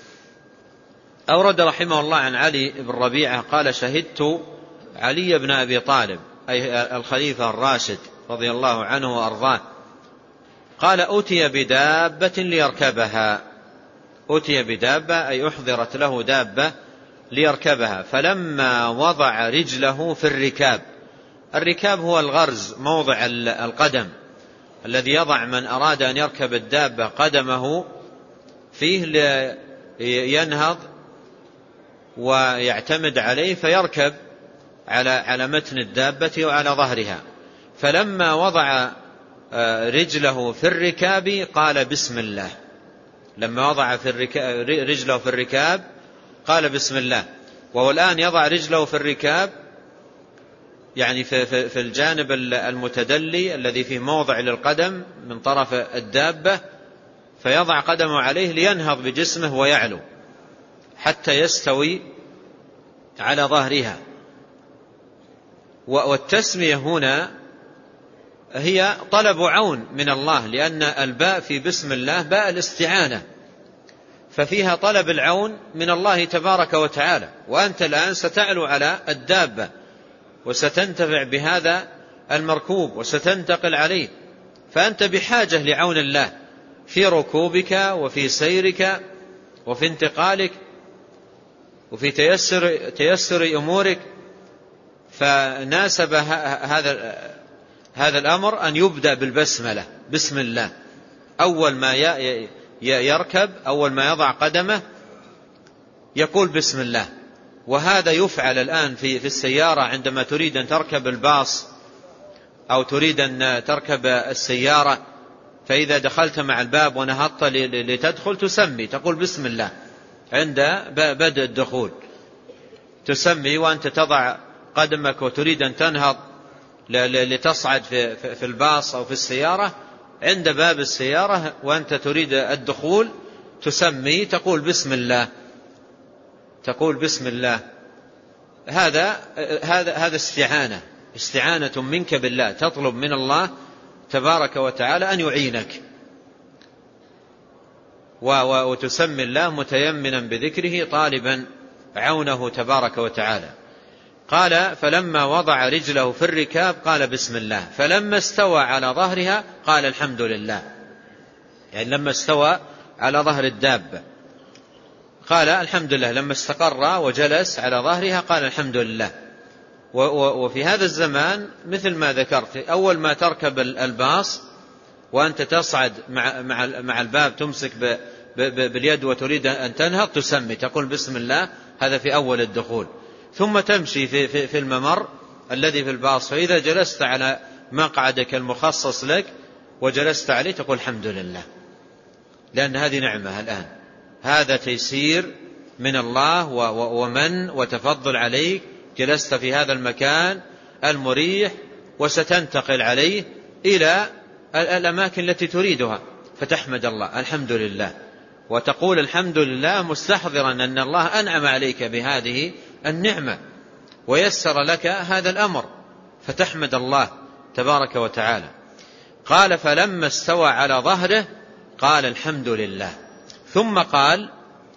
أورد رحمه الله عن علي بن ربيعة قال شهدت علي بن أبي طالب أي الخليفة الراشد رضي الله عنه وأرضاه قال أتي بدابة ليركبها، أتي بدابة أي أحضرت له دابة ليركبها، فلما وضع رجله في الركاب، الركاب هو الغرز موضع القدم الذي يضع من أراد أن يركب الدابة قدمه فيه لينهض ويعتمد عليه فيركب على متن الدابة وعلى ظهرها. فلما وضع رجله في الركاب قال بسم الله. لما وضع رجله في الركاب قال بسم الله. وهو الآن يضع رجله في الركاب يعني في الجانب المتدلي الذي فيه موضع للقدم من طرف الدابة، فيضع قدمه عليه لينهض بجسمه ويعلو حتى يستوي على ظهرها. والتسمية هنا هي طلب عون من الله، لأن الباء في بسم الله باء الاستعانة، ففيها طلب العون من الله تبارك وتعالى. وأنت الآن ستعلو على الدابة وستنتفع بهذا المركوب وستنتقل عليه، فأنت بحاجة لعون الله في ركوبك وفي سيرك وفي انتقالك وفي تيسر أمورك. فناسب هذا الأمر أن يبدأ بالبسملة، بسم الله. أول ما يركب، أول ما يضع قدمه يقول بسم الله. وهذا يفعل الآن في السيارة عندما تريد أن تركب الباص أو تريد أن تركب السيارة، فإذا دخلت مع الباب ونهضت لتدخل تسمي، تقول بسم الله عند بدء الدخول، تسمي وأنت تضع قدمك وتريد أن تنهض لتصعد في الباص أو في السيارة، عند باب السيارة وأنت تريد الدخول تسمي، تقول بسم الله، تقول بسم الله. هذا استعانة منك بالله، تطلب من الله تبارك وتعالى أن يعينك، وتسمي الله متيمنا بذكره طالبا عونه تبارك وتعالى. قال فلما وضع رجله في الركاب قال بسم الله، فلما استوى على ظهرها قال الحمد لله. يعني لما استوى على ظهر الدابة قال الحمد لله، لما استقر وجلس على ظهرها قال الحمد لله. وفي هذا الزمان مثل ما ذكرت، أول ما تركب الباص وأنت تصعد مع الباب تمسك باليد وتريد أن تنهض تسمي، تقول بسم الله، هذا في أول الدخول. ثم تمشي في الممر الذي في الباص، فإذا جلست على مقعدك المخصص لك وجلست عليه تقول الحمد لله، لأن هذه نعمة الآن، هذا تيسير من الله ومن وتفضل عليك، جلست في هذا المكان المريح وستنتقل عليه إلى الأماكن التي تريدها، فتحمد الله الحمد لله، وتقول الحمد لله مستحضرا أن الله أنعم عليك بهذه النعمة ويسر لك هذا الأمر، فتحمد الله تبارك وتعالى. قال فلما استوى على ظهره قال الحمد لله، ثم قال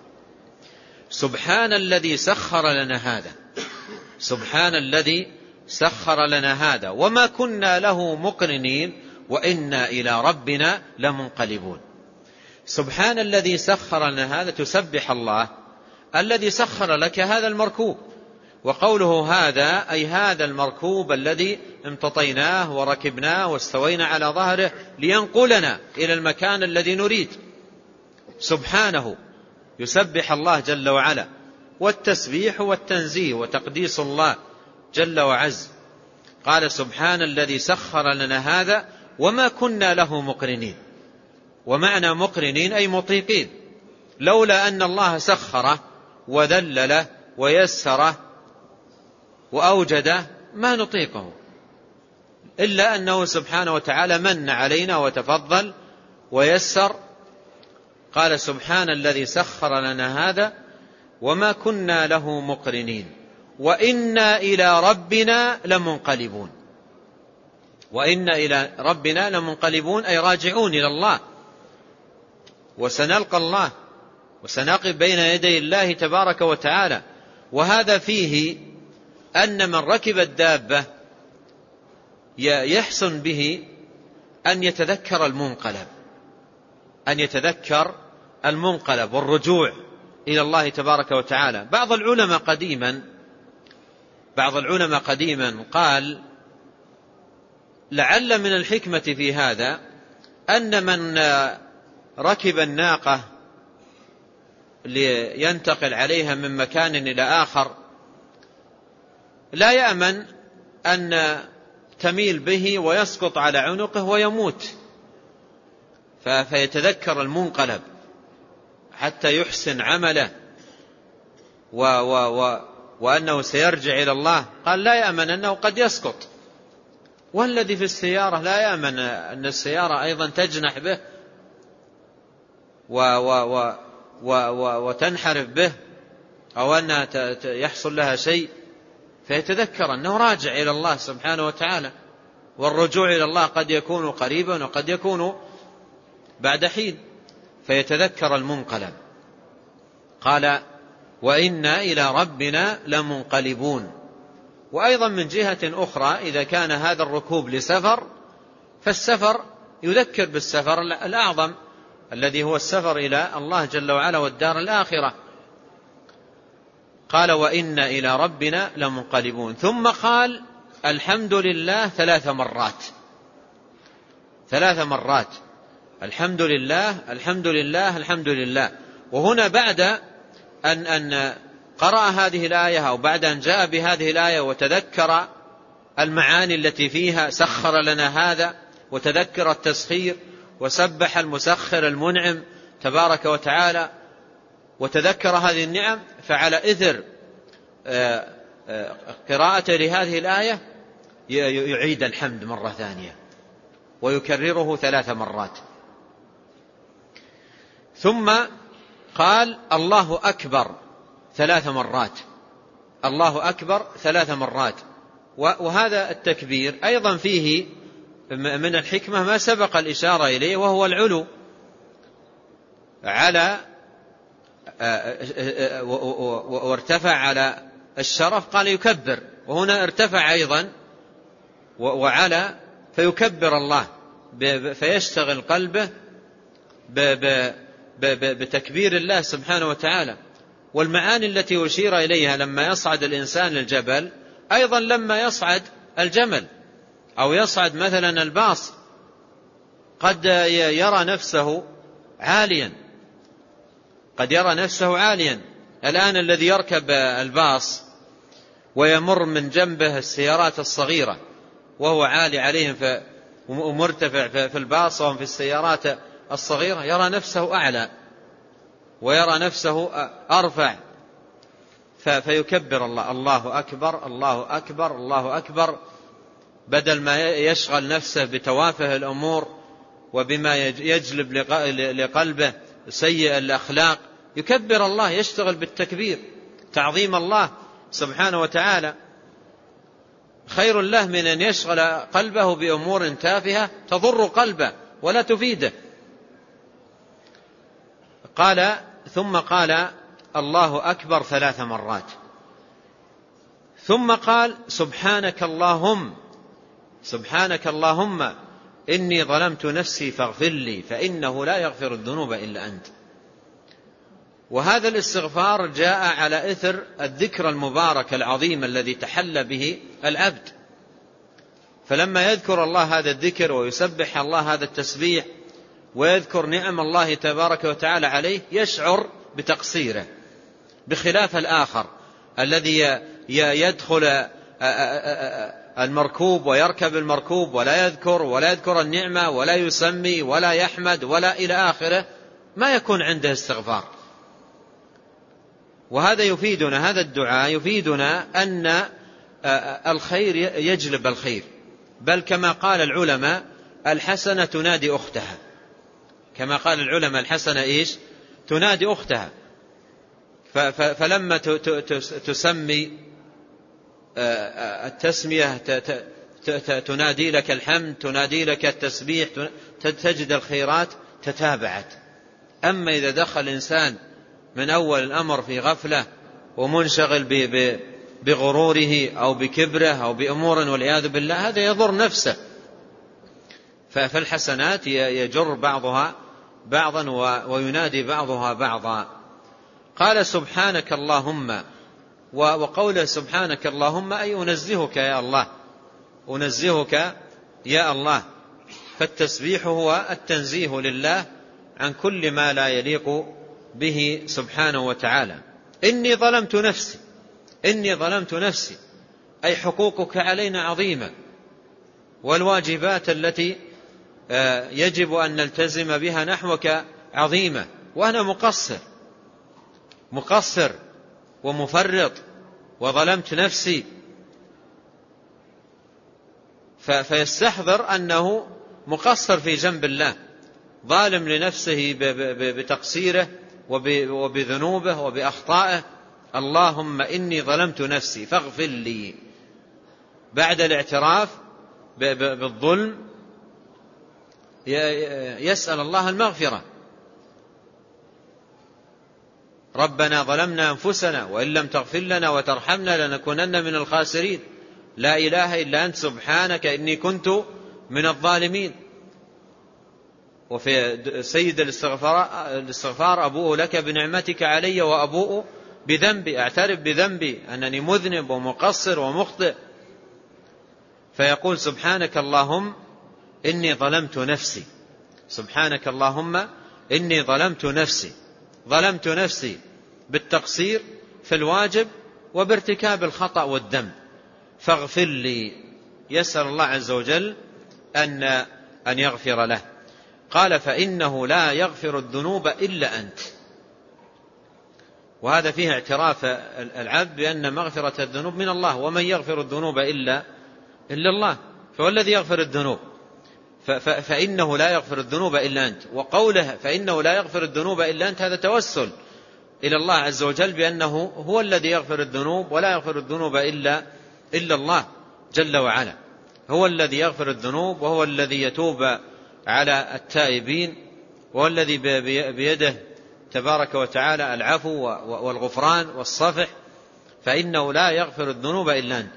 سبحان الذي سخر لنا هذا، سبحان الذي سخر لنا هذا وما كنا له مقرنين وإنا إلى ربنا لمنقلبون. سبحان الذي سخر لنا هذا، تسبح الله الذي سخر لك هذا المركوب. وقوله هذا أي هذا المركوب الذي امتطيناه وركبناه واستوينا على ظهره لينقلنا إلى المكان الذي نريد. سبحانه، يسبح الله جل وعلا، والتسبيح والتنزيه وتقديس الله جل وعز. قال سبحان الذي سخر لنا هذا وما كنا له مقرنين. ومعنى مقرنين أي مطيقين، لولا أن الله سخره وذلله ويسره وأوجده ما نطيقه، إلا أنه سبحانه وتعالى من علينا وتفضل ويسر. قال سبحان الذي سخر لنا هذا وما كنا له مقرنين وإنا إلى ربنا لمنقلبون. وإنا إلى ربنا لمنقلبون أي راجعون إلى الله، وسنلقى الله وسنقف بين يدي الله تبارك وتعالى. وهذا فيه أن من ركب الدابة يحسن به أن يتذكر المنقلب، أن يتذكر المنقلب والرجوع إلى الله تبارك وتعالى. بعض العلماء قديما قال لعل من الحكمة في هذا أن من ركب الناقة لينتقل عليها من مكان إلى آخر لا يأمن أن تميل به ويسقط على عنقه ويموت، فيتذكر المنقلب حتى يحسن عمله وأنه سيرجع إلى الله. قال لا يأمن أنه قد يسقط، والذي في السيارة لا يأمن أن السيارة أيضا تجنح به وتنحرف به أو أنها يحصل لها شيء، فيتذكر أنه راجع إلى الله سبحانه وتعالى، والرجوع إلى الله قد يكون قريبا وقد يكون بعد حين، فيتذكر المنقلب. قال وإنا إلى ربنا لمنقلبون. وأيضا من جهة أخرى إذا كان هذا الركوب لسفر، فالسفر يذكر بالسفر الأعظم الذي هو السفر إلى الله جل وعلا والدار الآخرة. قال وإنا إلى ربنا لمنقلبون. ثم قال الحمد لله 3 مرات، 3 مرات الحمد لله الحمد لله الحمد لله. وهنا بعد أن قرأ هذه الآية أو بعد أن جاء بهذه الآية وتذكر المعاني التي فيها، سخر لنا هذا وتذكر التسخير وسبح المسخر المنعم تبارك وتعالى وتذكر هذه النعم، فعلى إثر قراءته لهذه الآية يعيد الحمد مرة ثانية ويكرره 3 مرات. ثم قال الله أكبر 3 مرات، الله أكبر 3 مرات. وهذا التكبير أيضا فيه من الحكمة ما سبق الإشارة إليه، وهو العلو على وارتفع على الشرف، قال يكبر، وهنا ارتفع أيضا وعلى فيكبر الله، فيشتغل قلبه بتكبير الله سبحانه وتعالى. والمعاني التي أشير إليها لما يصعد الإنسان الجبل، أيضا لما يصعد الجمل أو يصعد مثلا الباص، قد يرى نفسه عاليا، قد يرى نفسه عاليا. الآن الذي يركب الباص ويمر من جنبه السيارات الصغيرة وهو عالي عليهم ومرتفع في الباص وهم في السيارات الصغيرة، يرى نفسه أعلى ويرى نفسه أرفع، فيكبر الله، الله أكبر الله أكبر الله أكبر، بدل ما يشغل نفسه بتوافه الأمور وبما يجلب لقلبه سيء الأخلاق، يكبر الله، يشتغل بالتكبير، تعظيم الله سبحانه وتعالى خير له من أن يشغل قلبه بأمور تافهة تضر قلبه ولا تفيده. قال ثم قال الله أكبر 3 مرات، ثم قال سبحانك اللهم، سبحانك اللهم إني ظلمت نفسي فاغفر لي فإنه لا يغفر الذنوب إلا أنت. وهذا الاستغفار جاء على إثر الذكر المبارك العظيم الذي تحلى به العبد، فلما يذكر الله هذا الذكر ويسبح الله هذا التسبيح ويذكر نعم الله تبارك وتعالى عليه، يشعر بتقصيره، بخلاف الآخر الذي يدخل المركوب ويركب المركوب ولا يذكر النعمة ولا يسمي ولا يحمد ولا إلى آخره، ما يكون عنده استغفار. وهذا يفيدنا، هذا الدعاء يفيدنا أن الخير يجلب الخير، بل كما قال العلماء الحسنة تنادي أختها، كما قال العلماء الحسنة إيش؟ تنادي أختها. فلما تسمي التسمية تنادي لك الحمد، تنادي لك التسبيح، تجد الخيرات تتابعت. أما إذا دخل الإنسان من أول الأمر في غفلة ومنشغل بغروره أو بكبره أو بأمور والعياذ بالله، هذا يضر نفسه. فالحسنات يجر بعضها بعضا وينادي بعضها بعضا. قال سبحانك اللهم، وقوله سبحانك اللهم أي أنزهك يا الله، أنزهك يا الله. فالتسبيح هو التنزيه لله عن كل ما لا يليق به سبحانه وتعالى. إني ظلمت نفسي، إني ظلمت نفسي، أي حقوقك علينا عظيمة، والواجبات التي يجب أن نلتزم بها نحوك عظيمة، وأنا مقصر ومفرط وظلمت نفسي. فيستحضر أنه مقصر في جنب الله، ظالم لنفسه بتقصيره وبذنوبه وبأخطائه. اللهم إني ظلمت نفسي فاغفر لي. بعد الاعتراف بالظلم يسأل الله المغفرة. ربنا ظلمنا أنفسنا وإن لم تغفر لنا وترحمنا لنكونن من الخاسرين، لا إله إلا أنت سبحانك إني كنت من الظالمين. وفي سيد الاستغفار أبوء لك بنعمتك علي وأبوء بذنبي، أعترف بذنبي أنني مذنب ومقصر ومخطئ. فيقول سبحانك اللهم إني ظلمت نفسي، سبحانك اللهم إني ظلمت نفسي بالتقصير في الواجب وبارتكاب الخطأ والذنب فاغفر لي. يسأل الله عز وجل أن يغفر له. قال فإنه لا يغفر الذنوب إلا أنت. وهذا فيه اعتراف العبد بأن مغفرة الذنوب من الله، ومن يغفر الذنوب إلا الله، فهو الذي يغفر الذنوب. فإنه لا يغفر الذنوب إلا أنت. وقوله فإنه لا يغفر الذنوب إلا أنت هذا توسل إلى الله عز وجل بأنه هو الذي يغفر الذنوب، ولا يغفر الذنوب إلا الله جل وعلا. هو الذي يغفر الذنوب، وهو الذي يتوب على التائبين، وهو الذي بيده تبارك وتعالى العفو والغفران والصفح. فإنه لا يغفر الذنوب إلا أنت.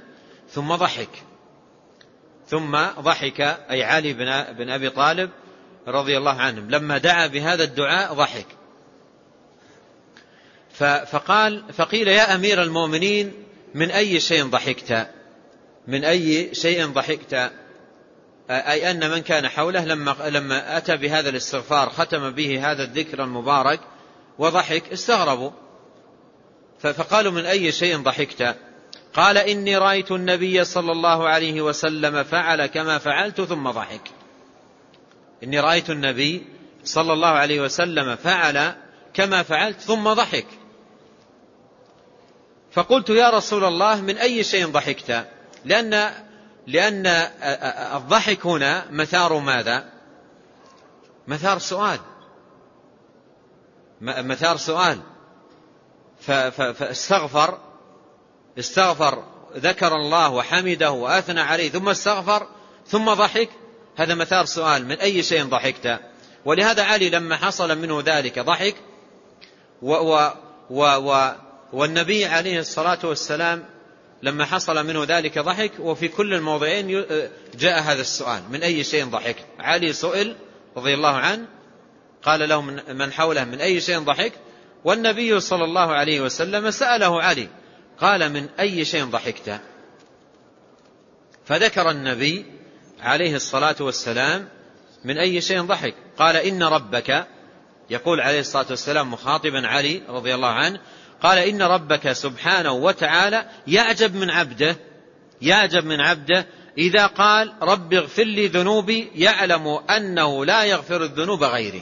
ثم ضحك أي علي بن أبي طالب رضي الله عنهم لما دعا بهذا الدعاء ضحك. فقيل يا أمير المؤمنين من أي شيء ضحكت؟ أي أن من كان حوله لما أتى بهذا الاستغفار ختم به هذا الذكر المبارك وضحك استغربوا. فقالوا من أي شيء ضحكت؟ قال إني رأيت النبي صلى الله عليه وسلم فعل كما فعلت ثم ضحك. إني رأيت النبي صلى الله عليه وسلم فعل كما فعلت ثم ضحك. فقلت يا رسول الله من أي شيء ضحكت؟ لأن الضحك هنا مثار ماذا؟ مثار سؤال. فاستغفر ذكر الله وحمده وأثنى عليه ثم استغفر ثم ضحك. هذا مثار سؤال، من أي شيء ضحكت؟ ولهذا علي لما حصل منه ذلك ضحك، والنبي عليه الصلاة والسلام لما حصل منه ذلك ضحك. وفي كل الموضعين جاء هذا السؤال من أي شيء ضحك. علي سئل رضي الله عنه قال له من حوله من أي شيء ضحك، والنبي صلى الله عليه وسلم سأله علي قال من أي شيء ضحكت؟ فذكر النبي عليه الصلاة والسلام من أي شيء ضحك. قال إن ربك، يقول عليه الصلاة والسلام مخاطبا علي رضي الله عنه، قال إن ربك سبحانه وتعالى يعجب من عبده إذا قال رب اغفر لي ذنوبي يعلم أنه لا يغفر الذنوب غيري.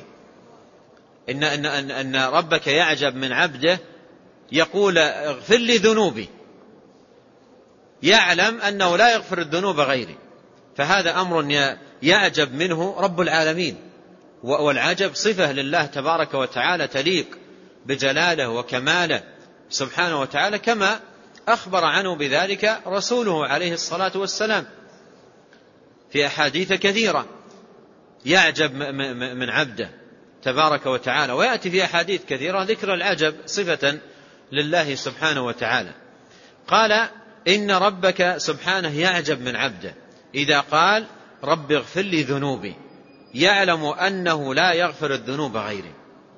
إن ربك يعجب من عبده يقول اغفر لي ذنوبي يعلم أنه لا يغفر الذنوب غيري. فهذا أمر يعجب منه رب العالمين، والعجب صفة لله تبارك وتعالى تليق بجلاله وكماله سبحانه وتعالى، كما أخبر عنه بذلك رسوله عليه الصلاة والسلام في أحاديث كثيرة. يعجب من عبده تبارك وتعالى، ويأتي في أحاديث كثيرة ذكر العجب صفة لله سبحانه وتعالى. قال إن ربك سبحانه يعجب من عبده إذا قال رب اغفر لي ذنوبي يعلم أنه لا يغفر الذنوب غيري.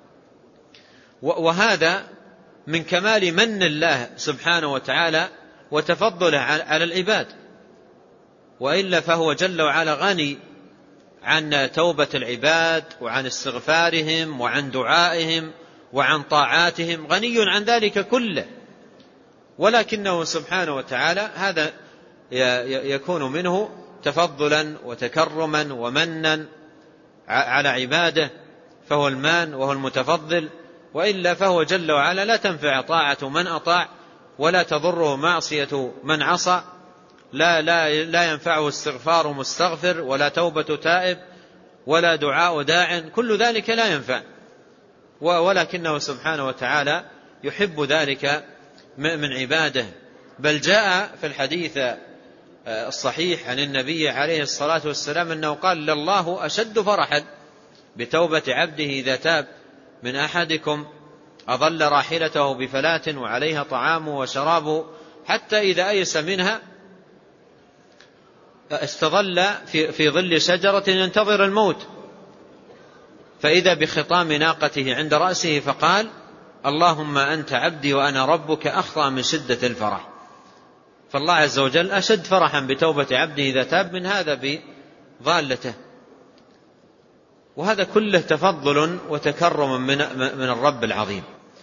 وهذا من كمال من الله سبحانه وتعالى وتفضله على العباد، وإلا فهو جل وعلا غني عن توبة العباد وعن استغفارهم وعن دعائهم وعن طاعاتهم، غني عن ذلك كله. ولكنه سبحانه وتعالى هذا يكون منه تفضلا وتكرما ومنا على عباده فهو المان وهو المتفضل، وإلا فهو جل وعلا لا تنفع طاعة من أطاع ولا تضره معصية من عصى، لا ينفعه استغفار مستغفر ولا توبة تائب ولا دعاء داع، كل ذلك لا ينفع، ولكنه سبحانه وتعالى يحب ذلك من عباده. بل جاء في الحديث الصحيح عن النبي عليه الصلاة والسلام أنه قال: لله أشد فرحا بتوبة عبده إذا تاب من أحدكم أظل راحلته بفلاة وعليها طعامه وشرابه حتى إذا أيس منها استظل في ظل شجرة ينتظر الموت، فإذا بخطام ناقته عند رأسه فقال: اللهم أنت عبدي وأنا ربك، أخطأ من شدة الفرح. فالله عز وجل أشد فرحا بتوبة عبده إذا تاب من هذا بضالته. وهذا كله تفضل وتكرم من الرب العظيم.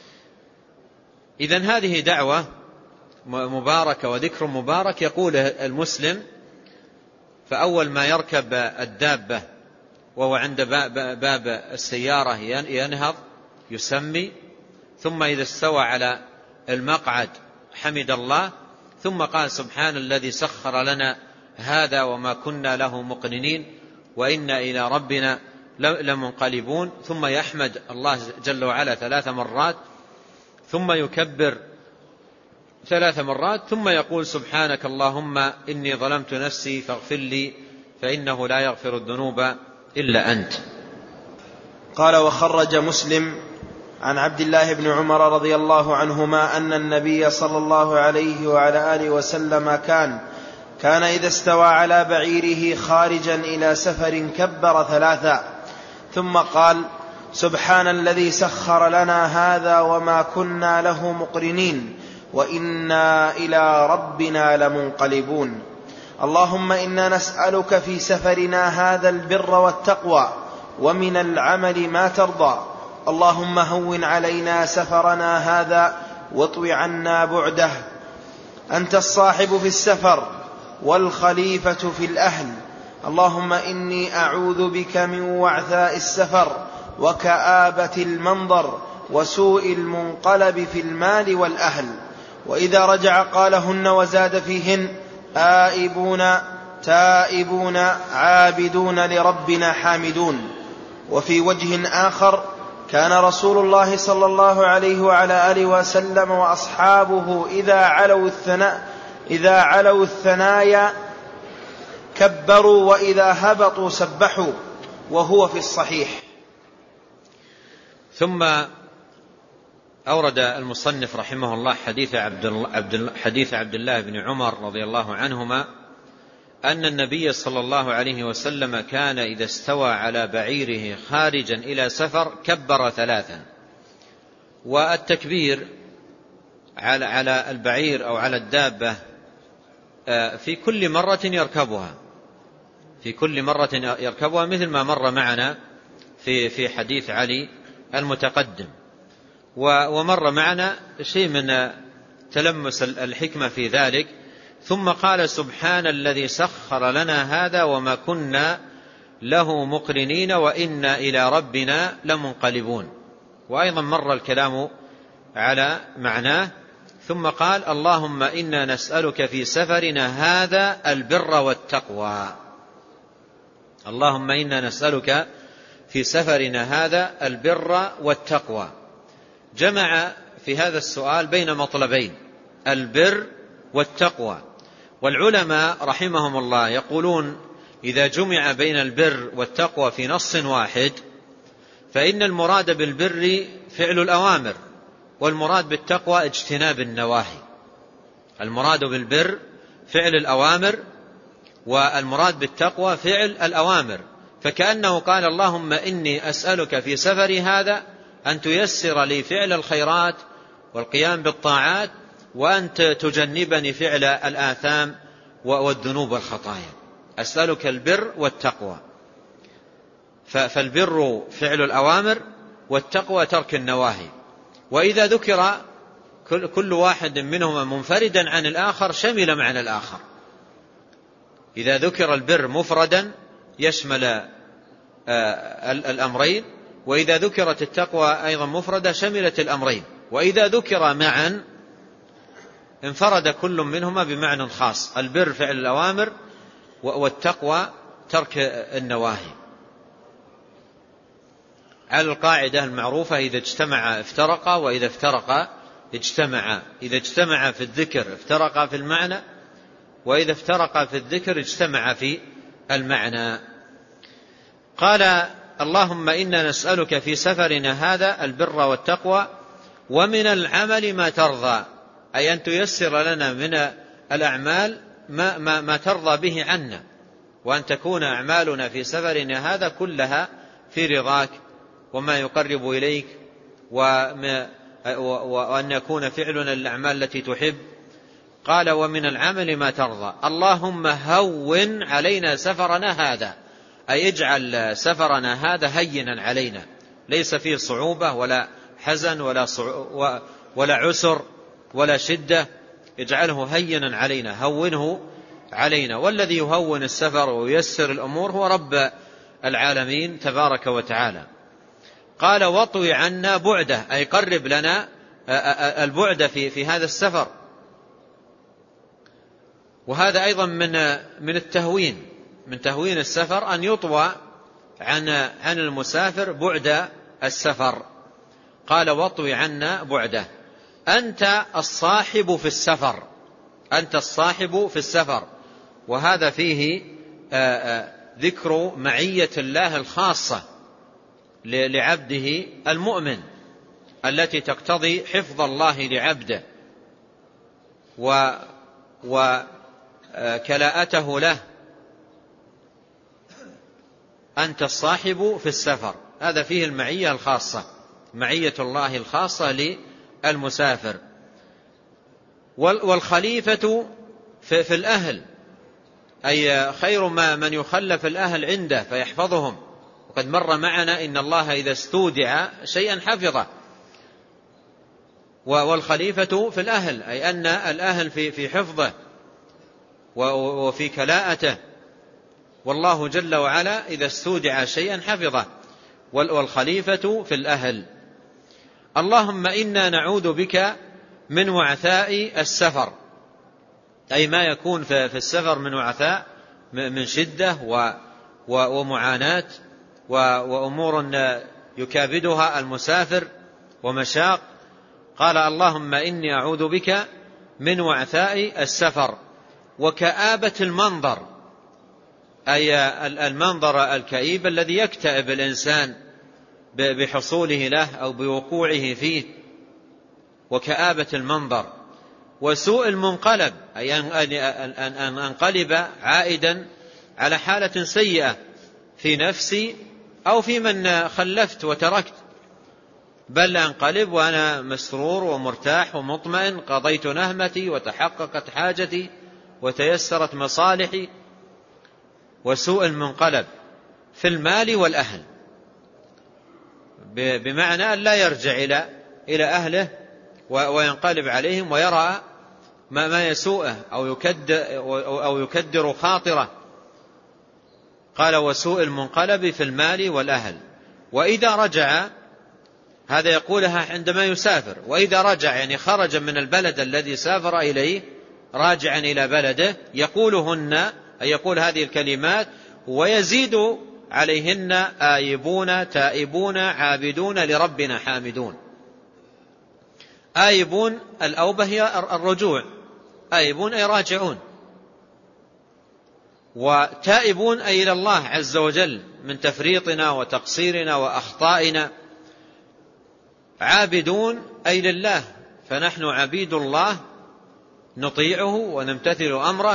إذن هذه دعوة مباركة وذكر مبارك يقول المسلم فأول ما يركب الدابة وهو عند باب السيارة ينهض يسمي، ثم إذا استوى على المقعد حمد الله، ثم قال: سبحان الذي سخر لنا هذا وما كنا له مقرنين وإنا إلى ربنا لمنقلبون، ثم يحمد الله جل وعلا 3 مرات، ثم يكبر 3 مرات، ثم يقول: سبحانك اللهم إني ظلمت نفسي فاغفر لي فإنه لا يغفر الذنوب إلا أنت. قال: وخرج مسلم عن عبد الله بن عمر رضي الله عنهما أن النبي صلى الله عليه وعلى آله وسلم كان إذا استوى على بعيره خارجا إلى سفر كبر 3 ثم قال: سبحان الذي سخر لنا هذا وما كنا له مقرنين وإنا إلى ربنا لمنقلبون. اللهم إنا نسألك في سفرنا هذا البر والتقوى ومن العمل ما ترضى. اللهم هون علينا سفرنا هذا واطو عنا بعده. أنت الصاحب في السفر والخليفة في الأهل. اللهم إني أعوذ بك من وعثاء السفر وكآبة المنظر وسوء المنقلب في المال والأهل. وإذا رجع قالهن وزاد فيهن: آئبون تائبون عابدون لربنا حامدون. وفي وجه آخر: كان رسول الله صلى الله عليه وعلى آله وسلم وأصحابه إذا علوا الثنايا كبروا وإذا هبطوا سبحوا، وهو في الصحيح. ثم أورد المصنف رحمه الله حديث عبد الله بن عمر رضي الله عنهما أن النبي صلى الله عليه وسلم كان إذا استوى على بعيره خارجا إلى سفر كبر 3. والتكبير على البعير أو على الدابة في كل مرة يركبها مثل ما مر معنا في حديث علي المتقدم، ومر معنا شيء من تلمس الحكمة في ذلك. ثم قال: سبحان الذي سخر لنا هذا وما كنا له مقرنين وإنا إلى ربنا لمنقلبون. وأيضا مر الكلام على معناه. ثم قال: اللهم إنا نسألك في سفرنا هذا البر والتقوى. اللهم إنا نسألك في سفرنا هذا البر والتقوى. جمع في هذا السؤال بين مطلبين: البر والتقوى. والعلماء رحمهم الله يقولون: إذا جمع بين البر والتقوى في نص واحد فإن المراد بالبر فعل الأوامر، والمراد بالتقوى اجتناب النواهي. المراد بالبر فعل الأوامر، والمراد بالتقوى فعل الأوامر. فكأنه قال: اللهم إني أسألك في سفري هذا أن تيسر لي فعل الخيرات والقيام بالطاعات، وأن تجنبني فعل الآثام والذنوب والخطايا. أسألك البر والتقوى. فالبر فعل الأوامر والتقوى ترك النواهي. وإذا ذكر كل واحد منهما منفردا عن الآخر شمل معنى الآخر. إذا ذكر البر مفردا يشمل الأمرين، وإذا ذكرت التقوى أيضا مفردة شملت الأمرين، وإذا ذكر معا انفرد كل منهما بمعنى خاص، البر فعل الأوامر والتقوى ترك النواهي، على القاعدة المعروفة: إذا اجتمع افترقا، وإذا افترقا اجتمعا. إذا اجتمع في الذكر افترقا في المعنى، وإذا افترقا في الذكر اجتمع في المعنى. قال: اللهم إنا نسألك في سفرنا هذا البر والتقوى ومن العمل ما ترضى، أي أن تيسر لنا من الأعمال ما ترضى به عنا، وأن تكون أعمالنا في سفرنا هذا كلها في رضاك وما يقرب إليك، وأن يكون فعلنا الأعمال التي تحب. قال: ومن العمل ما ترضى. اللهم هون علينا سفرنا هذا، أي اجعل سفرنا هذا هينا علينا، ليس فيه صعوبة ولا حزن ولا عسر ولا شدة، اجعله هينا علينا، هونه علينا. والذي يهون السفر وييسر الأمور هو رب العالمين تبارك وتعالى. قال: واطوي عنا بعده، أي قرب لنا البعد في هذا السفر. وهذا أيضا من التهوين، من تهوين السفر أن يطوى عن المسافر بعد السفر. قال: واطوي عنا بعده. أنت الصاحب في السفر، أنت الصاحب في السفر. وهذا فيه ذكر معية الله الخاصة لعبده المؤمن، التي تقتضي حفظ الله لعبده وكلاءته له. أنت الصاحب في السفر، هذا فيه المعية الخاصة، معية الله الخاصة للمسافر. والخليفة في الأهل، أي خير من يخلف الأهل عنده فيحفظهم. وقد مر معنا إن الله إذا استودع شيئا حفظه. والخليفة في الأهل، أي أن الأهل في حفظه وفي كلاءته، والله جل وعلا إذا استودع شيئا حفظه. والخليفة في الأهل. اللهم إنا نعوذ بك من وعثاء السفر، أي ما يكون في السفر من وعثاء، من شدة ومعاناة وأمور يكابدها المسافر ومشاق. قال: اللهم إني أعوذ بك من وعثاء السفر وكآبة المنظر، أي المنظر الكئيب الذي يكتئب الإنسان بحصوله له أو بوقوعه فيه، وكآبة المنظر. وسوء المنقلب، أي أن أنقلب عائدا على حالة سيئة في نفسي أو في من خلفت وتركت، بل أنقلب وأنا مسرور ومرتاح ومطمئن، قضيت نهمتي وتحققت حاجتي وتيسرت مصالحي. وسوء المنقلب في المال والأهل، بمعنى أن لا يرجع إلى أهله وينقلب عليهم ويرى ما يسوءه أو يكدر خاطره. قال: وسوء المنقلب في المال والأهل. وإذا رجع، هذا يقولها عندما يسافر، وإذا رجع يعني خرج من البلد الذي سافر إليه راجعا إلى بلده يقولهن، أي يقول هذه الكلمات، ويزيد عليهن: آيبون تائبون عابدون لربنا حامدون. آيبون الأوبة هي الرجوع، آيبون أي راجعون، وتائبون أي إلى الله عز وجل من تفريطنا وتقصيرنا وأخطائنا. عابدون أي لله، فنحن عبيد الله نطيعه ونمتثل أمره.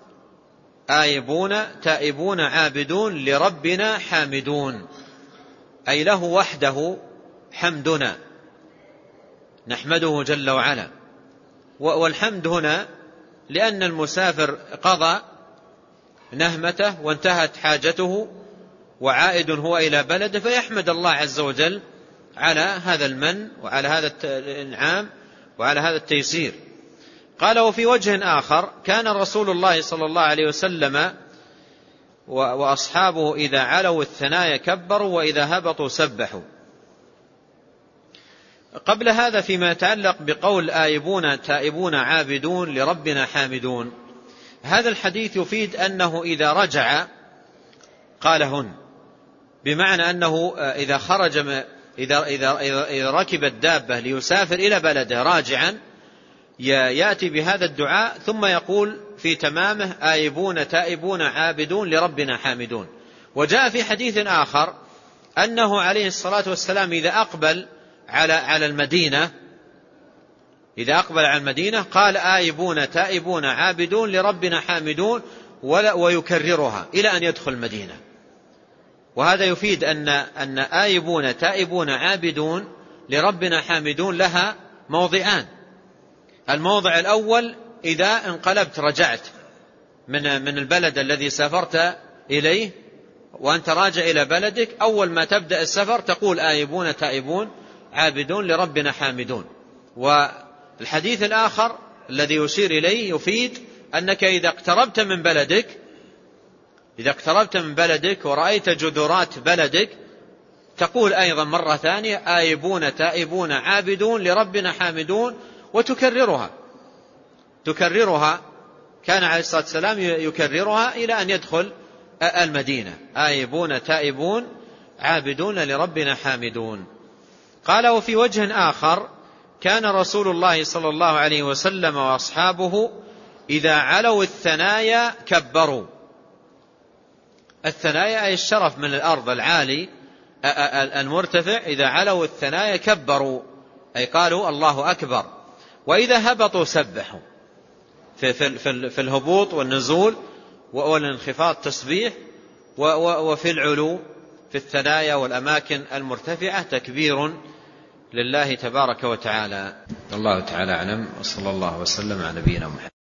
آيبون تائبون عابدون لربنا حامدون، أي له وحده حمدنا، نحمده جل وعلا. والحمد هنا لأن المسافر قضى نهمته وانتهت حاجته وعائد هو إلى بلده، فيحمد الله عز وجل على هذا المن وعلى هذا الإنعام وعلى هذا التيسير. قال: وفي وجه آخر كان رسول الله صلى الله عليه وسلم وأصحابه إذا علوا الثنايا كبروا وإذا هبطوا سبحوا. قبل هذا فيما يتعلق بقول آيبون تائبون عابدون لربنا حامدون، هذا الحديث يفيد أنه إذا رجع قالهن، بمعنى أنه إذا خرج إذا ركب الدابة ليسافر إلى بلده راجعا يأتي بهذا الدعاء ثم يقول في تمامه آيبون تائبون عابدون لربنا حامدون. وجاء في حديث آخر أنه عليه الصلاة والسلام إذا أقبل على المدينة قال آيبون تائبون عابدون لربنا حامدون ويكررها إلى أن يدخل المدينة. وهذا يفيد أن آيبون تائبون عابدون لربنا حامدون لها موضعان. الموضع الأول إذا انقلبت رجعت من البلد الذي سافرت إليه وأنت راجع إلى بلدك، أول ما تبدأ السفر تقول آيبون تائبون عابدون لربنا حامدون. والحديث الآخر الذي يشير إليه يفيد أنك إذا اقتربت من بلدك ورأيت جذورات بلدك تقول أيضا مرة ثانية آيبون تائبون عابدون لربنا حامدون وتكررها. كان عليه الصلاة والسلام يكررها إلى أن يدخل المدينة، آيبون تائبون عابدون لربنا حامدون. قال وفي وجه آخر كان رسول الله صلى الله عليه وسلم وأصحابه إذا علوا الثنايا كبروا. الثنايا أي الشرف من الأرض العالي المرتفع، إذا علوا الثنايا كبروا أي قالوا الله أكبر. وإذا هبطوا سبحوا، في الهبوط والنزول والانخفاض تسبيح، وفي العلو في الثنايا والأماكن المرتفعة تكبير لله تبارك وتعالى. الله تعالى أعلم، وصلى الله وسلم على نبينا محمد.